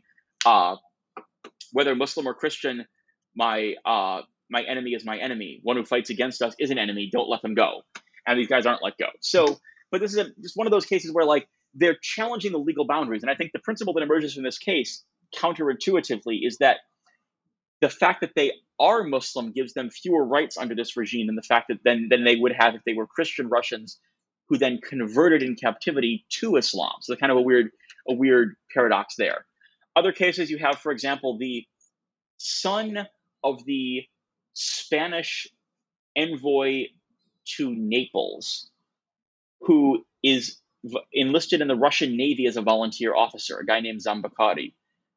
whether Muslim or Christian, my enemy is my enemy. One who fights against us is an enemy. Don't let them go. And these guys aren't let go. So, but this is just one of those cases where they're challenging the legal boundaries. And I think the principle that emerges from this case, counterintuitively, is that the fact that they are Muslim gives them fewer rights under this regime than the fact that than they would have if they were Christian Russians who then converted in captivity to Islam. So kind of a weird paradox there. Other cases you have, for example, the son of the Spanish envoy to Naples, who is enlisted in the Russian Navy as a volunteer officer, a guy named Zambakari.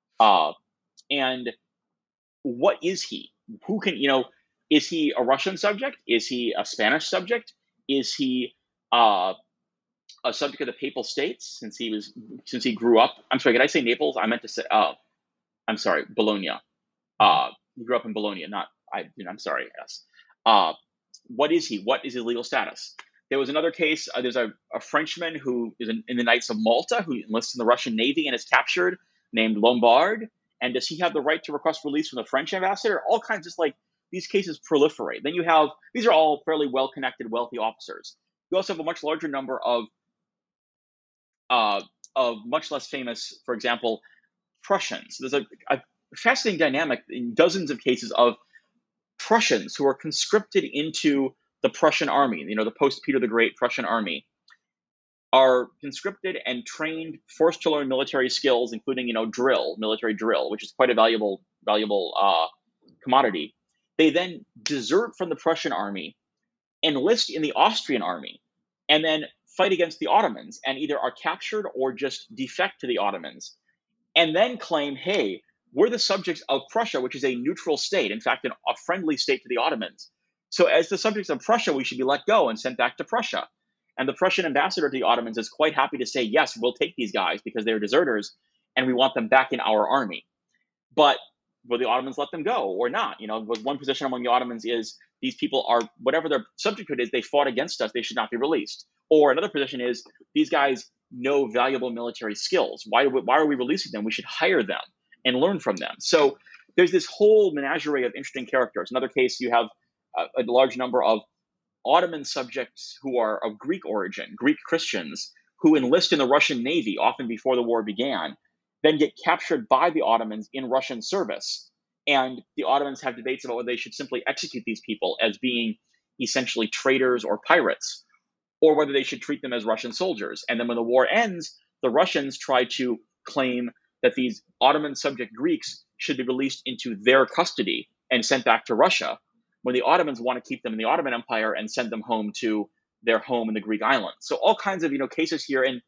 And what is he? Who can, is he a Russian subject? Is he a Spanish subject? Is he a subject of the Papal States since he grew up? I'm sorry, did I say Naples? I meant to say, I'm sorry, Bologna. He grew up in Bologna, I'm sorry, yes. What is he? What is his legal status? There was another case, there's a Frenchman who is in the Knights of Malta who enlists in the Russian Navy and is captured, named Lombard. And does he have the right to request release from the French ambassador? All kinds of these cases proliferate. Then you have, these are all fairly well-connected, wealthy officers. You also have a much larger number of much less famous, for example, Prussians. There's a fascinating dynamic in dozens of cases of Prussians who are conscripted into the Prussian army, the post-Peter the Great Prussian army, are conscripted and trained, forced to learn military skills, including, military drill, which is quite a valuable commodity. They then desert from the Prussian army, enlist in the Austrian army, and then fight against the Ottomans and either are captured or just defect to the Ottomans, and then claim, hey, we're the subjects of Prussia, which is a neutral state, in fact, a friendly state to the Ottomans. So as the subjects of Prussia, we should be let go and sent back to Prussia. And the Prussian ambassador to the Ottomans is quite happy to say, yes, we'll take these guys because they're deserters and we want them back in our army. But will the Ottomans let them go or not? One position among the Ottomans is these people are, whatever their subjecthood is, they fought against us, they should not be released. Or another position is these guys know valuable military skills. Why are we releasing them? We should hire them and learn from them. So there's this whole menagerie of interesting characters. Another case, you have a large number of Ottoman subjects who are of Greek origin, Greek Christians, who enlist in the Russian Navy, often before the war began, then get captured by the Ottomans in Russian service. And the Ottomans have debates about whether they should simply execute these people as being essentially traitors or pirates, or whether they should treat them as Russian soldiers. And then when the war ends, the Russians try to claim that these Ottoman subject Greeks should be released into their custody and sent back to Russia. when the Ottomans want to keep them in the Ottoman Empire and send them home to their home in the Greek islands. So all kinds of cases here, and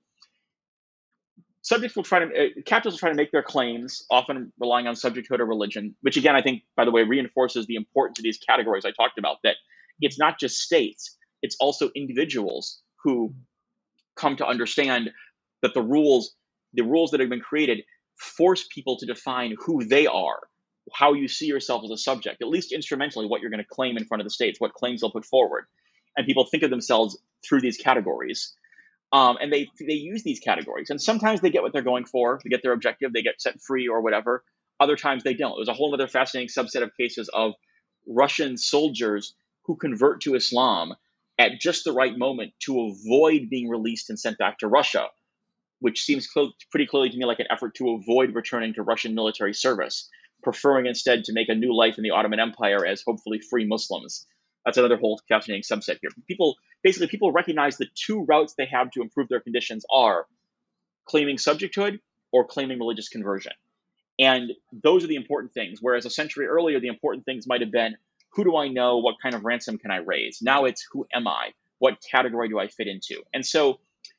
subjects will try to captives will try to make their claims, often relying on subjecthood or religion, which again I think, by the way, reinforces the importance of these categories I talked about. That it's not just states; it's also individuals who come to understand that the rules that have been created force people to define who they are, how you see yourself as a subject, at least instrumentally, what you're going to claim in front of the states, what claims they'll put forward, and people think of themselves through these categories. And they use these categories, and sometimes they get what they're going for, they get their objective, they get set free or whatever. Other times they don't. There's a whole other fascinating subset of cases of Russian soldiers who convert to Islam at just the right moment to avoid being released and sent back to Russia, which seems pretty clearly to me like an effort to avoid returning to Russian military service, preferring instead to make a new life in the Ottoman Empire as hopefully free Muslims. That's another whole fascinating subset here. People recognize the two routes they have to improve their conditions are claiming subjecthood or claiming religious conversion. And those are the important things. Whereas a century earlier, the important things might have been, who do I know? What kind of ransom can I raise? Now it's, who am I? What category do I fit into? And so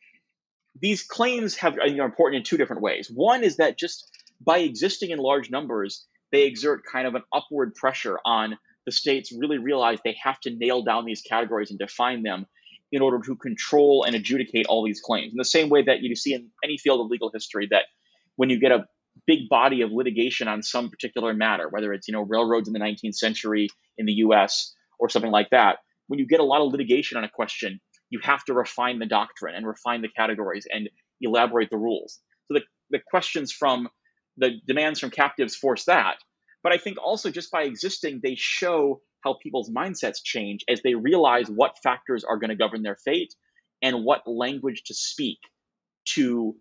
these claims are important in two different ways. One is that just by existing in large numbers, they exert kind of an upward pressure on the states really realize they have to nail down these categories and define them in order to control and adjudicate all these claims. In the same way that you see in any field of legal history, that when you get a big body of litigation on some particular matter, whether it's railroads in the 19th century in the US or something like that, when you get a lot of litigation on a question, you have to refine the doctrine and refine the categories and elaborate the rules. So the questions from the demands from captives force that. But I think also just by existing, they show how people's mindsets change as they realize what factors are going to govern their fate and what language to speak to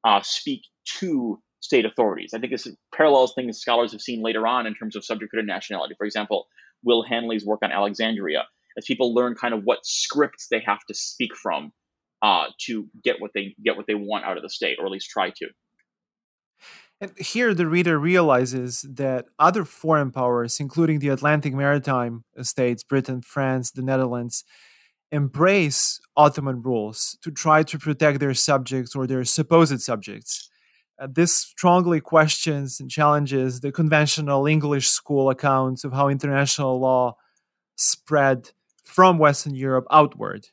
state authorities. I think this parallels things scholars have seen later on in terms of subjecthood and nationality. For example, Will Hanley's work on Alexandria, as people learn kind of what scripts they have to speak from to get what they want out of the state, or at least try to. And here the reader realizes that other foreign powers, including the Atlantic maritime states, Britain, France, the Netherlands, embrace Ottoman rules to try to protect their subjects or their supposed subjects. This strongly questions and challenges the conventional English school accounts of how international law spread from Western Europe outward.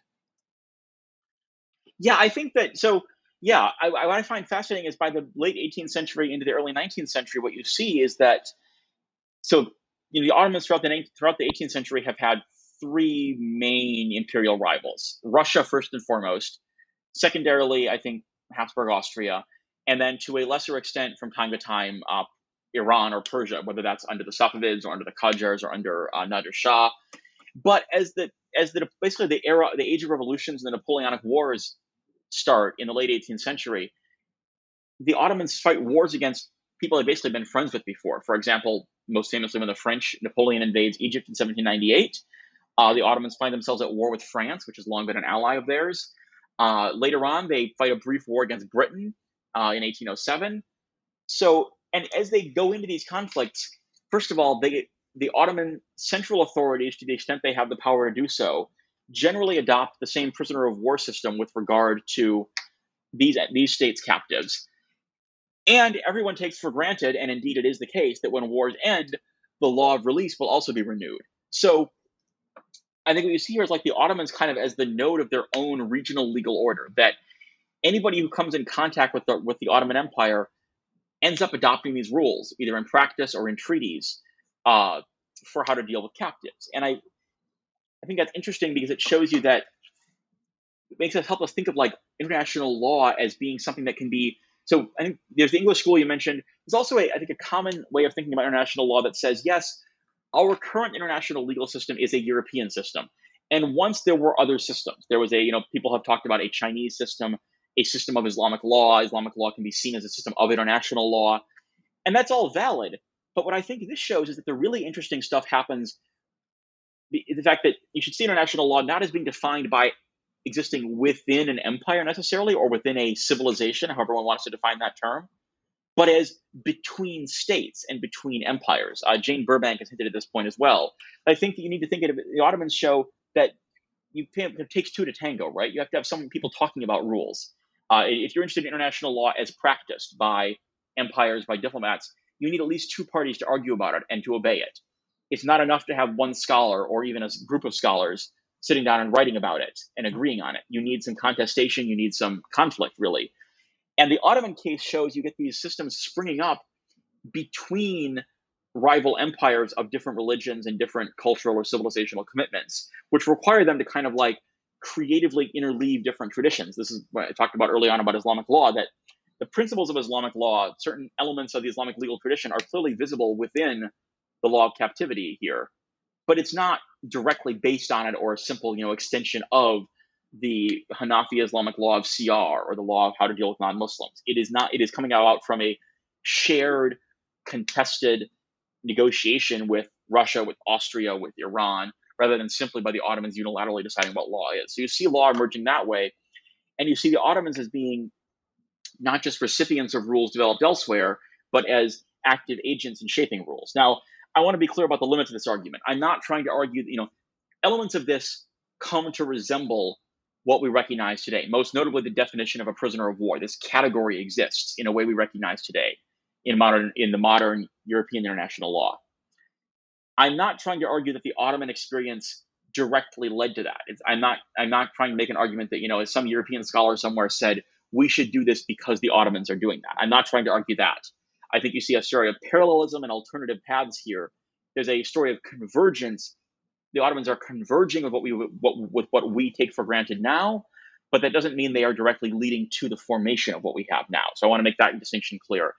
Yeah, I think that so. Yeah, what I find fascinating is by the late 18th century into the early 19th century, what you see is that the Ottomans throughout the 18th century have had three main imperial rivals: Russia first and foremost, secondarily I think Habsburg Austria, and then to a lesser extent from time to time Iran or Persia, whether that's under the Safavids or under the Qajars or under Nadir Shah. But as basically the age of revolutions and the Napoleonic Wars start in the late 18th century, the Ottomans fight wars against people they've basically been friends with before. For example, most famously when Napoleon invades Egypt in 1798, the Ottomans find themselves at war with France, which has long been an ally of theirs. Later on, they fight a brief war against Britain in 1807. So, and as they go into these conflicts, first of all, the Ottoman central authorities, to the extent they have the power to do so, generally adopt the same prisoner of war system with regard to these states' captives. And everyone takes for granted, and indeed it is the case, that when wars end, the law of release will also be renewed. So I think what you see here is like the Ottomans kind of as the node of their own regional legal order, that anybody who comes in contact with the Ottoman Empire ends up adopting these rules, either in practice or in treaties, for how to deal with captives. And I think that's interesting because it shows you that it help us think of like international law as being something that can be. So I think there's the English school you mentioned. There's also I think a common way of thinking about international law that says, yes, our current international legal system is a European system. And once there were other systems, there was people have talked about a Chinese system, a system of Islamic law. Islamic law can be seen as a system of international law. And that's all valid. But what I think this shows is that the really interesting stuff happens. The fact that you should see international law not as being defined by existing within an empire necessarily, or within a civilization, however one wants to define that term, but as between states and between empires. Jane Burbank has hinted at this point as well. I think that you need to think of it, the Ottomans show that it takes two to tango, right? You have to have some people talking about rules. If you're interested in international law as practiced by empires, by diplomats, you need at least two parties to argue about it and to obey it. It's not enough to have one scholar or even a group of scholars sitting down and writing about it and agreeing on it. You need some contestation, you need some conflict, really. And the Ottoman case shows you get these systems springing up between rival empires of different religions and different cultural or civilizational commitments, which require them to kind of like creatively interleave different traditions. This is what I talked about early on about Islamic law, that the principles of Islamic law, certain elements of the Islamic legal tradition are clearly visible within the law of captivity here, but it's not directly based on it or a simple, extension of the Hanafi Islamic law of CR or the law of how to deal with non-Muslims. It is not. It is coming out from a shared, contested negotiation with Russia, with Austria, with Iran, rather than simply by the Ottomans unilaterally deciding what law is. So you see law emerging that way, and you see the Ottomans as being not just recipients of rules developed elsewhere, but as active agents in shaping rules. Now, I want to be clear about the limits of this argument. I'm not trying to argue that, elements of this come to resemble what we recognize today, most notably the definition of a prisoner of war. This category exists in a way we recognize today in the modern European international law. I'm not trying to argue that the Ottoman experience directly led to that. I'm not trying to make an argument that, as some European scholar somewhere said, we should do this because the Ottomans are doing that. I'm not trying to argue that. I think you see a story of parallelism and alternative paths here. There's a story of convergence. The Ottomans are converging with what we take for granted now, but that doesn't mean they are directly leading to the formation of what we have now. So I want to make that distinction clear.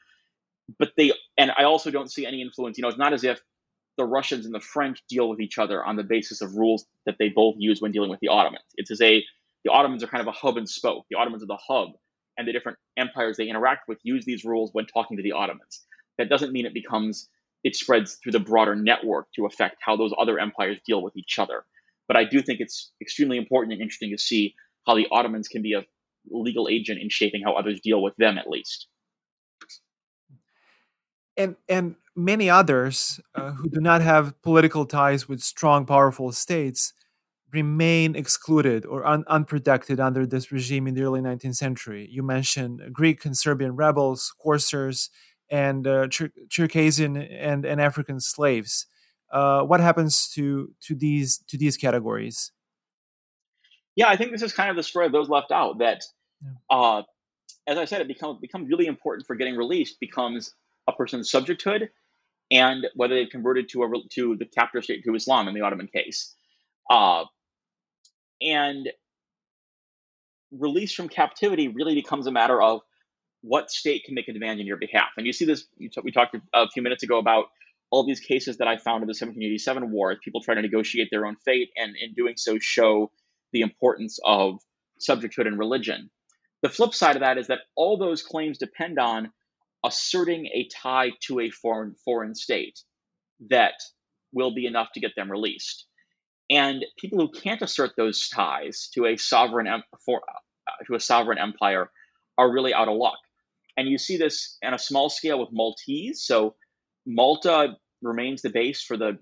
And I also don't see any influence. It's not as if the Russians and the French deal with each other on the basis of rules that they both use when dealing with the Ottomans. The Ottomans are kind of a hub and spoke. The Ottomans are the hub, and the different empires they interact with use these rules when talking to the Ottomans. That doesn't mean it spreads through the broader network to affect how those other empires deal with each other. But I do think it's extremely important and interesting to see how the Ottomans can be a legal agent in shaping how others deal with them, at least. And many others who do not have political ties with strong, powerful states remain excluded or unprotected under this regime in the early 19th century. You mentioned Greek and Serbian rebels, coursers, and Circassian and African slaves. What happens to these categories? Yeah, I think this is kind of the story of those left out. That, as I said, it becomes really important for getting released becomes a person's subjecthood and whether they've converted to the captor state, to Islam in the Ottoman case. And release from captivity really becomes a matter of what state can make a demand in your behalf. And you see this, we talked a few minutes ago about all these cases that I found in the 1787 war, people trying to negotiate their own fate, and in doing so show the importance of subjecthood and religion. The flip side of that is that all those claims depend on asserting a tie to a foreign state that will be enough to get them released. And people who can't assert those ties to a sovereign empire are really out of luck. And you see this on a small scale with Maltese. So Malta remains the base for the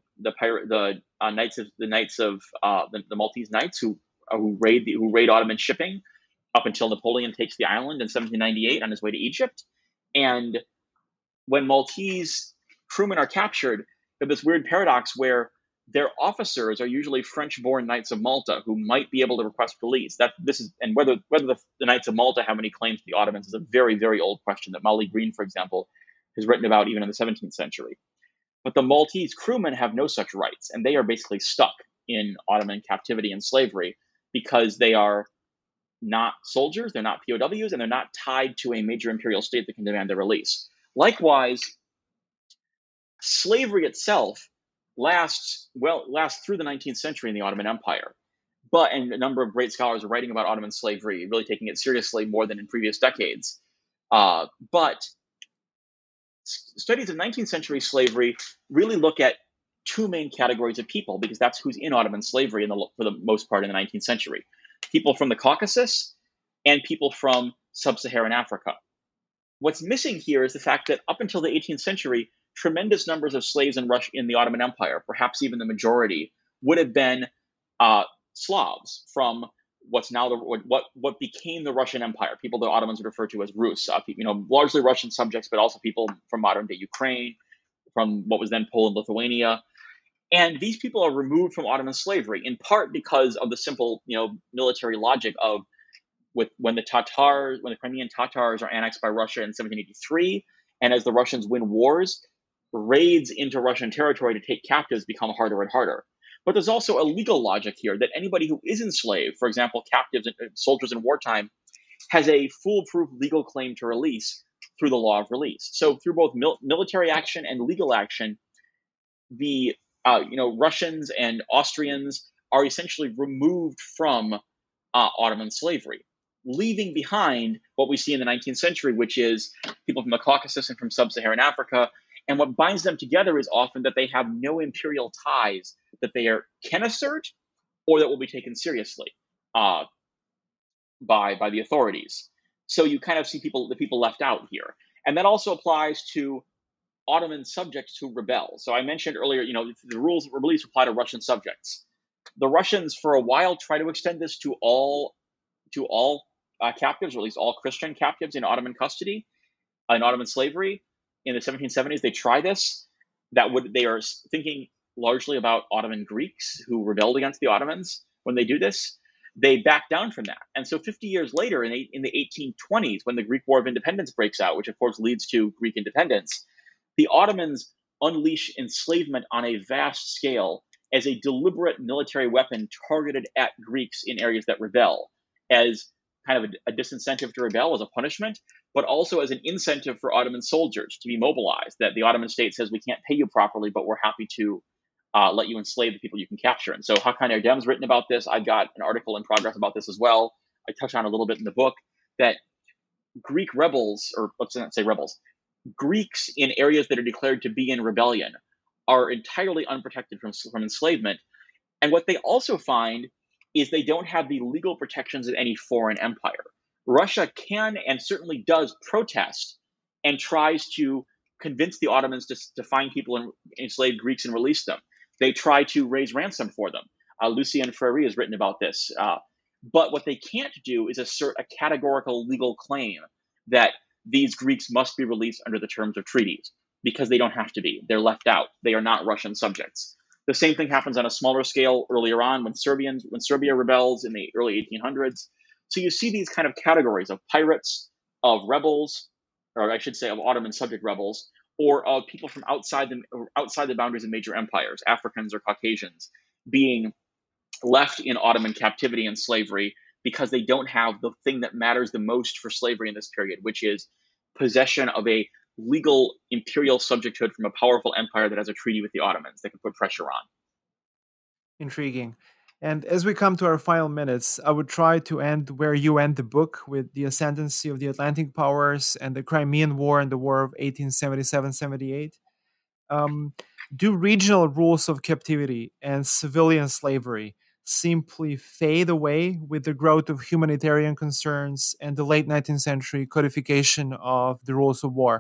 Maltese Knights who raid Ottoman shipping up until Napoleon takes the island in 1798 on his way to Egypt. And when Maltese crewmen are captured, there's this weird paradox where their officers are usually French-born Knights of Malta who might be able to request release. Whether the Knights of Malta have any claims to the Ottomans is a very, very old question that Molly Green, for example, has written about even in the 17th century. But the Maltese crewmen have no such rights, and they are basically stuck in Ottoman captivity and slavery because they are not soldiers, they're not POWs, and they're not tied to a major imperial state that can demand their release. Likewise, slavery itself lasts through the 19th century in the Ottoman Empire. And a number of great scholars are writing about Ottoman slavery, really taking it seriously more than in previous decades. But studies of 19th century slavery really look at two main categories of people, because that's who's in Ottoman slavery for the most part in the 19th century. People from the Caucasus and people from sub-Saharan Africa. What's missing here is the fact that up until the 18th century, tremendous numbers of slaves in Russia, in the Ottoman Empire, perhaps even the majority, would have been Slavs from what's now what became the Russian Empire. People the Ottomans would refer to as Rus, largely Russian subjects, but also people from modern day Ukraine, from what was then Poland, Lithuania. And these people are removed from Ottoman slavery in part because of the simple, military logic of when the Crimean Tatars are annexed by Russia in 1783, and as the Russians win wars, raids into Russian territory to take captives become harder and harder. But there's also a legal logic here that anybody who is enslaved, for example, captives and soldiers in wartime, has a foolproof legal claim to release through the law of release. So through both military action and legal action, the Russians and Austrians are essentially removed from Ottoman slavery, leaving behind what we see in the 19th century, which is people from the Caucasus and from sub-Saharan Africa. And what binds them together is often that they have no imperial ties that they can assert or that will be taken seriously by the authorities. So you kind of see the people left out here. And that also applies to Ottoman subjects who rebel. So I mentioned earlier, the rules of release apply to Russian subjects. The Russians, for a while, try to extend this to all captives, or at least all Christian captives in Ottoman custody, in Ottoman slavery. In the 1770s, they try this. They are thinking largely about Ottoman Greeks who rebelled against the Ottomans when they do this. They back down from that. And so 50 years later, in the 1820s, when the Greek War of Independence breaks out, which of course leads to Greek independence, the Ottomans unleash enslavement on a vast scale as a deliberate military weapon targeted at Greeks in areas that rebel, as kind of a disincentive to rebel, as a punishment, but also as an incentive for Ottoman soldiers to be mobilized, that the Ottoman state says, we can't pay you properly, but we're happy to let you enslave the people you can capture. And so Hakan Erdem's written about this. I've got an article in progress about this as well. I touch on a little bit in the book that Greek rebels, or let's not say rebels, Greeks in areas that are declared to be in rebellion are entirely unprotected from enslavement. And what they also find is they don't have the legal protections of any foreign empire. Russia can and certainly does protest and tries to convince the Ottomans to find people and enslaved Greeks and release them. They try to raise ransom for them. Lucien Freire has written about this. But what they can't do is assert a categorical legal claim that these Greeks must be released under the terms of treaties, because they don't have to be. They're left out. They are not Russian subjects. The same thing happens on a smaller scale earlier on when Serbia rebels in the early 1800s. So you see these kind of categories of pirates, of rebels, or I should say of Ottoman subject rebels, or of people from outside the boundaries of major empires, Africans or Caucasians, being left in Ottoman captivity and slavery because they don't have the thing that matters the most for slavery in this period, which is possession of a legal imperial subjecthood from a powerful empire that has a treaty with the Ottomans that can put pressure on. Intriguing. And as we come to our final minutes, I would try to end where you end the book, with the ascendancy of the Atlantic powers and the Crimean War and the War of 1877-78. Do regional rules of captivity and civilian slavery simply fade away with the growth of humanitarian concerns and the late 19th century codification of the rules of war?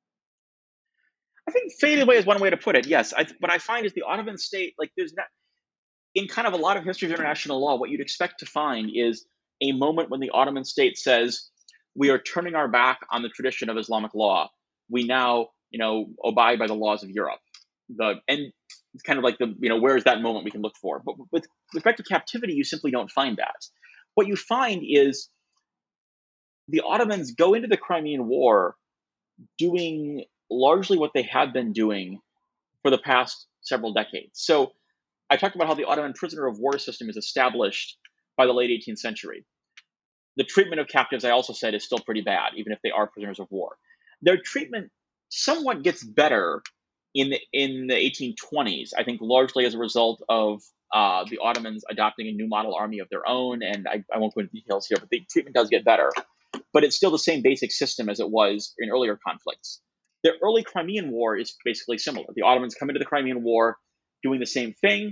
I think fade away is one way to put it, yes. What I find is the Ottoman state, there's not, in kind of a lot of history of international law, what you'd expect to find is a moment when the Ottoman state says, we are turning our back on the tradition of Islamic law. We now, abide by the laws of Europe. And it's kind of like where is that moment we can look for? But with respect to captivity, you simply don't find that. What you find is the Ottomans go into the Crimean War doing largely what they had been doing for the past several decades. So I talked about how the Ottoman prisoner of war system is established by the late 18th century. The treatment of captives, I also said, is still pretty bad, even if they are prisoners of war. Their treatment somewhat gets better in the 1820s, I think largely as a result of the Ottomans adopting a new model army of their own. And I won't go into details here, but the treatment does get better. But it's still the same basic system as it was in earlier conflicts. The early Crimean War is basically similar. The Ottomans come into the Crimean War doing the same thing,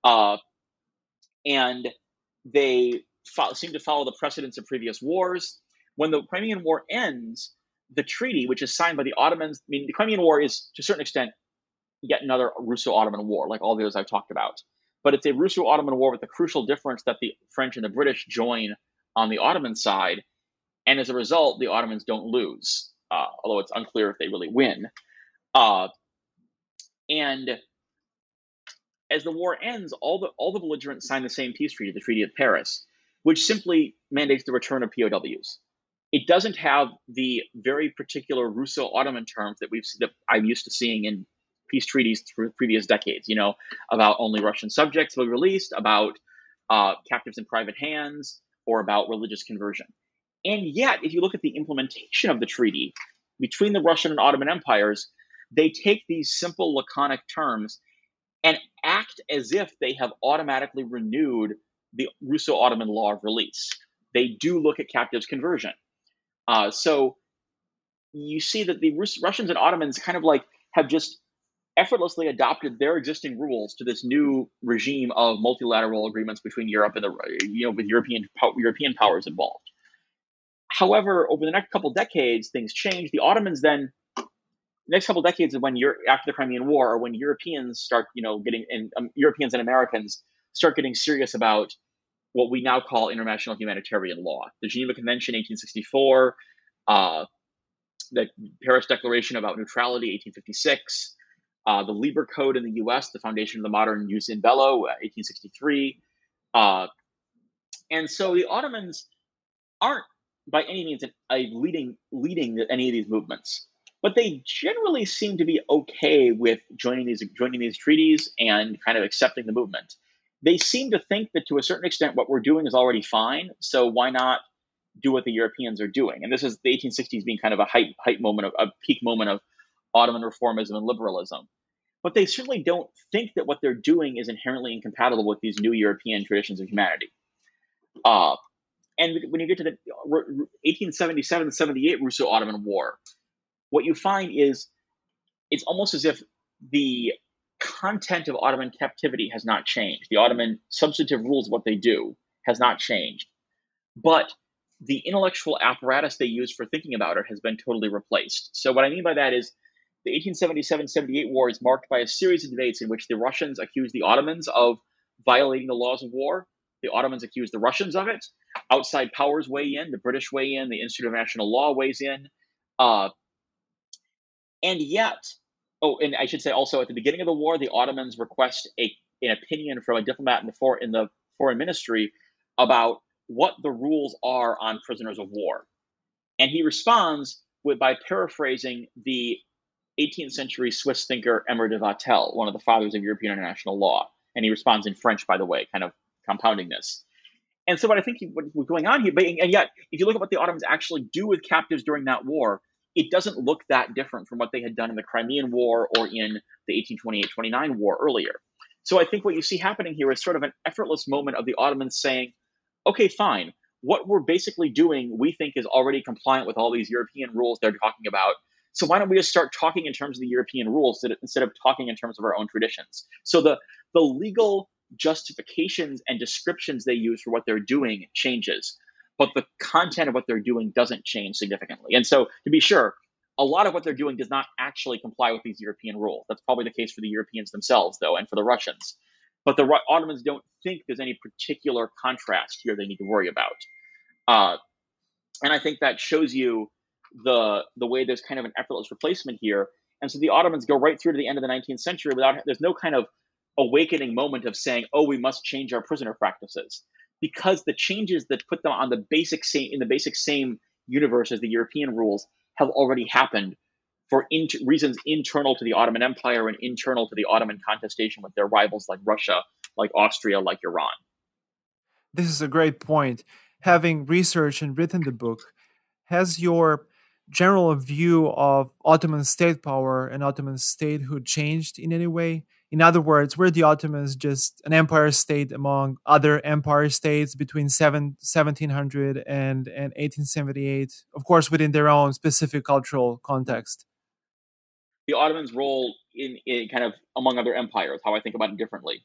and they seem to follow the precedents of previous wars. When the Crimean War ends, the treaty, which is signed by the Ottomans, I mean, the Crimean War is, to a certain extent, yet another Russo-Ottoman war, like all the others I've talked about. But it's a Russo-Ottoman war with the crucial difference that the French and the British join on the Ottoman side. And as a result, the Ottomans don't lose, although it's unclear if they really win. And as the war ends, all the belligerents sign the same peace treaty, the Treaty of Paris, which simply mandates the return of POWs. It doesn't have the very particular Russo-Ottoman terms that I'm used to seeing in peace treaties through previous decades. About only Russian subjects will be released, about captives in private hands, or about religious conversion. And yet, if you look at the implementation of the treaty between the Russian and Ottoman empires, they take these simple, laconic terms and act as if they have automatically renewed the Russo-Ottoman law of release. They do look at captives conversion. So you see that the Russians and Ottomans kind of have just effortlessly adopted their existing rules to this new regime of multilateral agreements between Europe and with European powers involved. However, over the next couple decades, things change. The Ottomans then, next couple decades of after the Crimean War, or when Europeans start, Europeans and Americans start getting serious about what we now call international humanitarian law. The Geneva Convention, 1864, the Paris Declaration about Neutrality, 1856, the Lieber Code in the U.S., the foundation of the modern jus in bello, 1863. And so the Ottomans aren't by any means leading any of these movements, but they generally seem to be okay with joining these treaties and kind of accepting the movement. They seem to think that to a certain extent what we're doing is already fine, so why not do what the Europeans are doing? And this is the 1860s being kind of a peak moment of Ottoman reformism and liberalism. But they certainly don't think that what they're doing is inherently incompatible with these new European traditions of humanity. And when you get to the 1877-78 Russo-Ottoman War, what you find is it's almost as if the content of Ottoman captivity has not changed. The Ottoman substantive rules of what they do has not changed. But the intellectual apparatus they use for thinking about it has been totally replaced. So what I mean by that is the 1877-78 war is marked by a series of debates in which the Russians accuse the Ottomans of violating the laws of war. The Ottomans accuse the Russians of it. Outside powers weigh in. The British weigh in. The Institute of National Law weighs in. And I should say also at the beginning of the war, the Ottomans request an opinion from a diplomat in the foreign ministry about what the rules are on prisoners of war. And he responds by paraphrasing the 18th century Swiss thinker Emer de Vattel, one of the fathers of European international law. And he responds in French, by the way, kind of compounding this. And so what I think what's going on here, and yet if you look at what the Ottomans actually do with captives during that war, it doesn't look that different from what they had done in the Crimean War or in the 1828-29 war earlier. So I think what you see happening here is sort of an effortless moment of the Ottomans saying, okay, fine, what we're basically doing we think is already compliant with all these European rules they're talking about. So why don't we just start talking in terms of the European rules instead of talking in terms of our own traditions? So the legal justifications and descriptions they use for what they're doing changes, but the content of what they're doing doesn't change significantly. And so, to be sure, a lot of what they're doing does not actually comply with these European rules. That's probably the case for the Europeans themselves, though, and for the Russians. But the Ottomans don't think there's any particular contrast here they need to worry about. And I think that shows you the way there's kind of an effortless replacement here. And so the Ottomans go right through to the end of the 19th century there's no kind of awakening moment of saying, oh, we must change our prisoner practices, because the changes that put them on the basic same universe as the European rules have already happened for reasons internal to the Ottoman Empire and internal to the Ottoman contestation with their rivals like Russia, like Austria, like Iran. This is a great point. Having researched and written the book, has your general view of Ottoman state power and Ottoman statehood changed in any way? In other words, were the Ottomans just an empire state among other empire states between 1700 and 1878, of course, within their own specific cultural context? The Ottomans' role in kind of among other empires, how I think about it differently.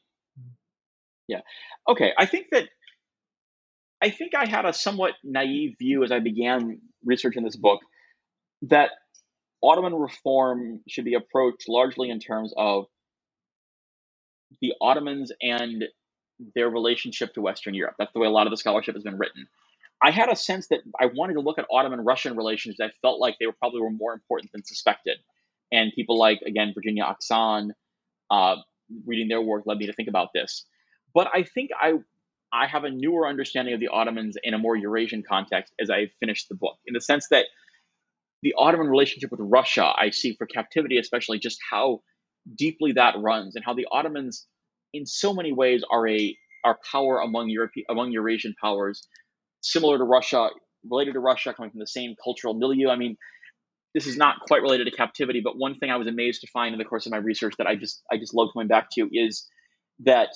Yeah. Okay. I think I had a somewhat naive view as I began researching this book that Ottoman reform should be approached largely in terms of the Ottomans and their relationship to Western Europe. That's the way a lot of the scholarship has been written. I had a sense that I wanted to look at Ottoman-Russian relations that I felt like they were more important than suspected. And people like, again, Virginia Aksan, reading their work led me to think about this. But I think I have a newer understanding of the Ottomans in a more Eurasian context as I finished the book, in the sense that the Ottoman relationship with Russia, I see for captivity, especially just how deeply that runs, and how the Ottomans, in so many ways, are power among Eurasian powers, similar to Russia, related to Russia, coming from the same cultural milieu. I mean, this is not quite related to captivity, but one thing I was amazed to find in the course of my research that I just love coming back to is that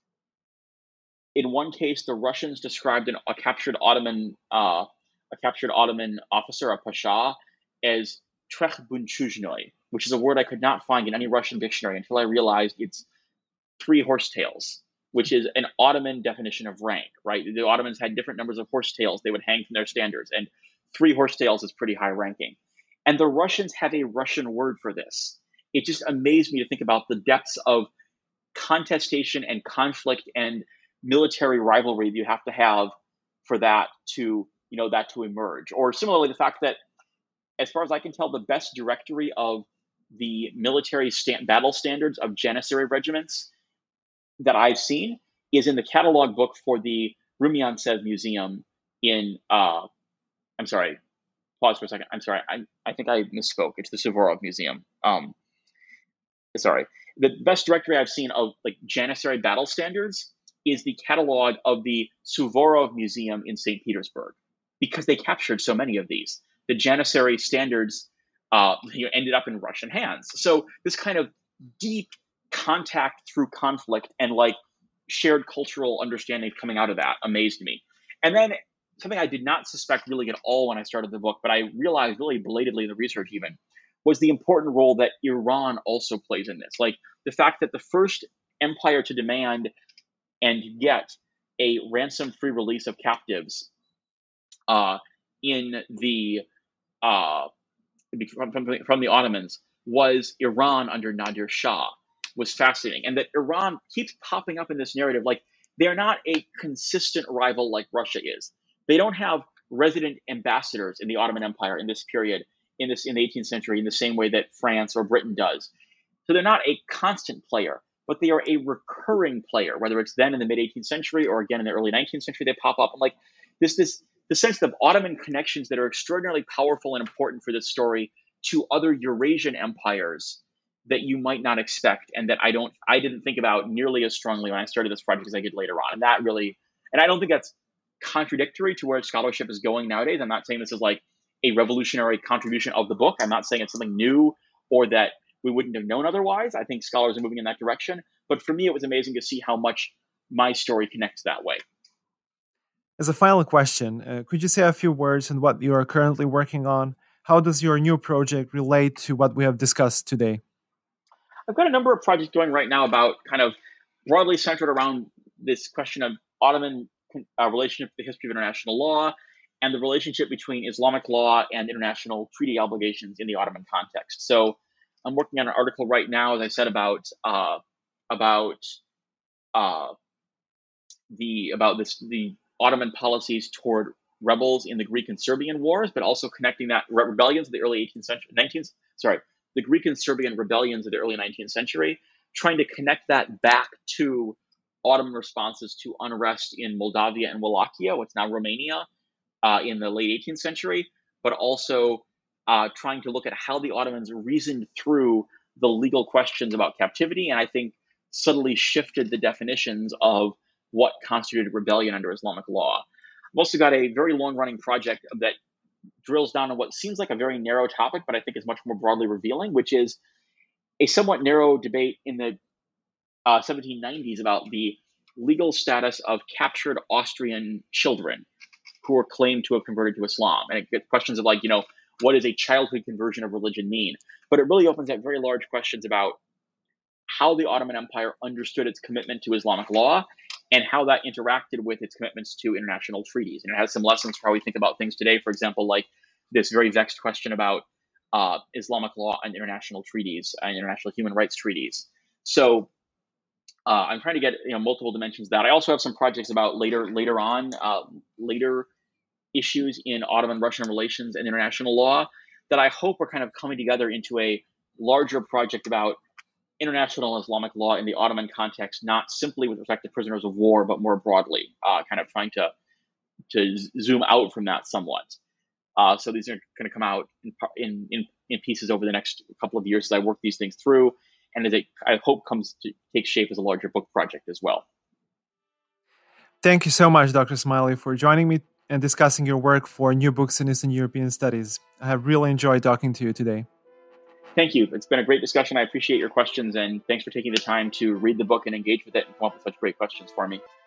in one case, the Russians described a captured Ottoman officer, a pasha, as Trech Bunchuzhnoi, which is a word I could not find in any Russian dictionary until I realized it's 3 horsetails, which is an Ottoman definition of rank, right? The Ottomans had different numbers of horsetails they would hang from their standards, and 3 horsetails is pretty high ranking. And the Russians have a Russian word for this. It just amazed me to think about the depths of contestation and conflict and military rivalry that you have to have for that to emerge. Or similarly, the fact that, as far as I can tell, the best directory of the military battle standards of Janissary regiments that I've seen is in the catalog book for the Rumyantsev Museum in, I'm sorry, pause for a second. I'm sorry. I think I misspoke. It's the Suvorov Museum. Sorry. The best directory I've seen of like Janissary battle standards is the catalog of the Suvorov Museum in St. Petersburg, because they captured so many of these. The Janissary standards ended up in Russian hands. So this kind of deep contact through conflict and like shared cultural understanding coming out of that amazed me. And then something I did not suspect really at all when I started the book, but I realized really belatedly in the research even, was the important role that Iran also plays in this. Like the fact that the first empire to demand and get a ransom-free release of captives in the from the Ottomans was Iran under Nadir Shah, was fascinating. And that Iran keeps popping up in this narrative. Like they're not a consistent rival like Russia is. They don't have resident ambassadors in the Ottoman Empire in this period, in the 18th century, in the same way that France or Britain does. So they're not a constant player, but they are a recurring player, whether it's then in the mid-18th century or again in the early 19th century, they pop up. And like the sense of Ottoman connections that are extraordinarily powerful and important for this story to other Eurasian empires that you might not expect, and that I didn't think about nearly as strongly when I started this project as I did later on. And that really, and I don't think that's contradictory to where scholarship is going nowadays. I'm not saying this is like a revolutionary contribution of the book. I'm not saying it's something new or that we wouldn't have known otherwise. I think scholars are moving in that direction. But for me, it was amazing to see how much my story connects that way. As a final question, could you say a few words on what you are currently working on? How does your new project relate to what we have discussed today? I've got a number of projects going right now about kind of broadly centered around this question of Ottoman relationship to the history of international law and the relationship between Islamic law and international treaty obligations in the Ottoman context. So I'm working on an article right now, as I said, about the Ottoman policies toward rebels in the Greek and Serbian wars, but also connecting that rebellions of the early 18th century, the Greek and Serbian rebellions of the early 19th century, trying to connect that back to Ottoman responses to unrest in Moldavia and Wallachia, what's now Romania, in the late 18th century, but also trying to look at how the Ottomans reasoned through the legal questions about captivity, and I think subtly shifted the definitions of what constituted rebellion under Islamic law. I've also got a very long-running project that drills down on what seems like a very narrow topic, but I think is much more broadly revealing, which is a somewhat narrow debate in the 1790s about the legal status of captured Austrian children who are claimed to have converted to Islam. And it gets questions of like, what does a childhood conversion of religion mean? But it really opens up very large questions about how the Ottoman Empire understood its commitment to Islamic law and how that interacted with its commitments to international treaties. And it has some lessons for how we think about things today. For example, like this very vexed question about Islamic law and international treaties and international human rights treaties. So I'm trying to get multiple dimensions of that. I also have some projects about later issues in Ottoman-Russian relations and international law that I hope are kind of coming together into a larger project about international Islamic law in the Ottoman context, not simply with respect to prisoners of war, but more broadly, kind of trying to zoom out from that somewhat. So these are going to come out in pieces over the next couple of years as I work these things through, and as I hope comes to take shape as a larger book project as well. Thank you so much, Dr. Smiley, for joining me and discussing your work for New Books in Eastern European Studies. I have really enjoyed talking to you today. Thank you. It's been a great discussion. I appreciate your questions, and thanks for taking the time to read the book and engage with it and come up with such great questions for me.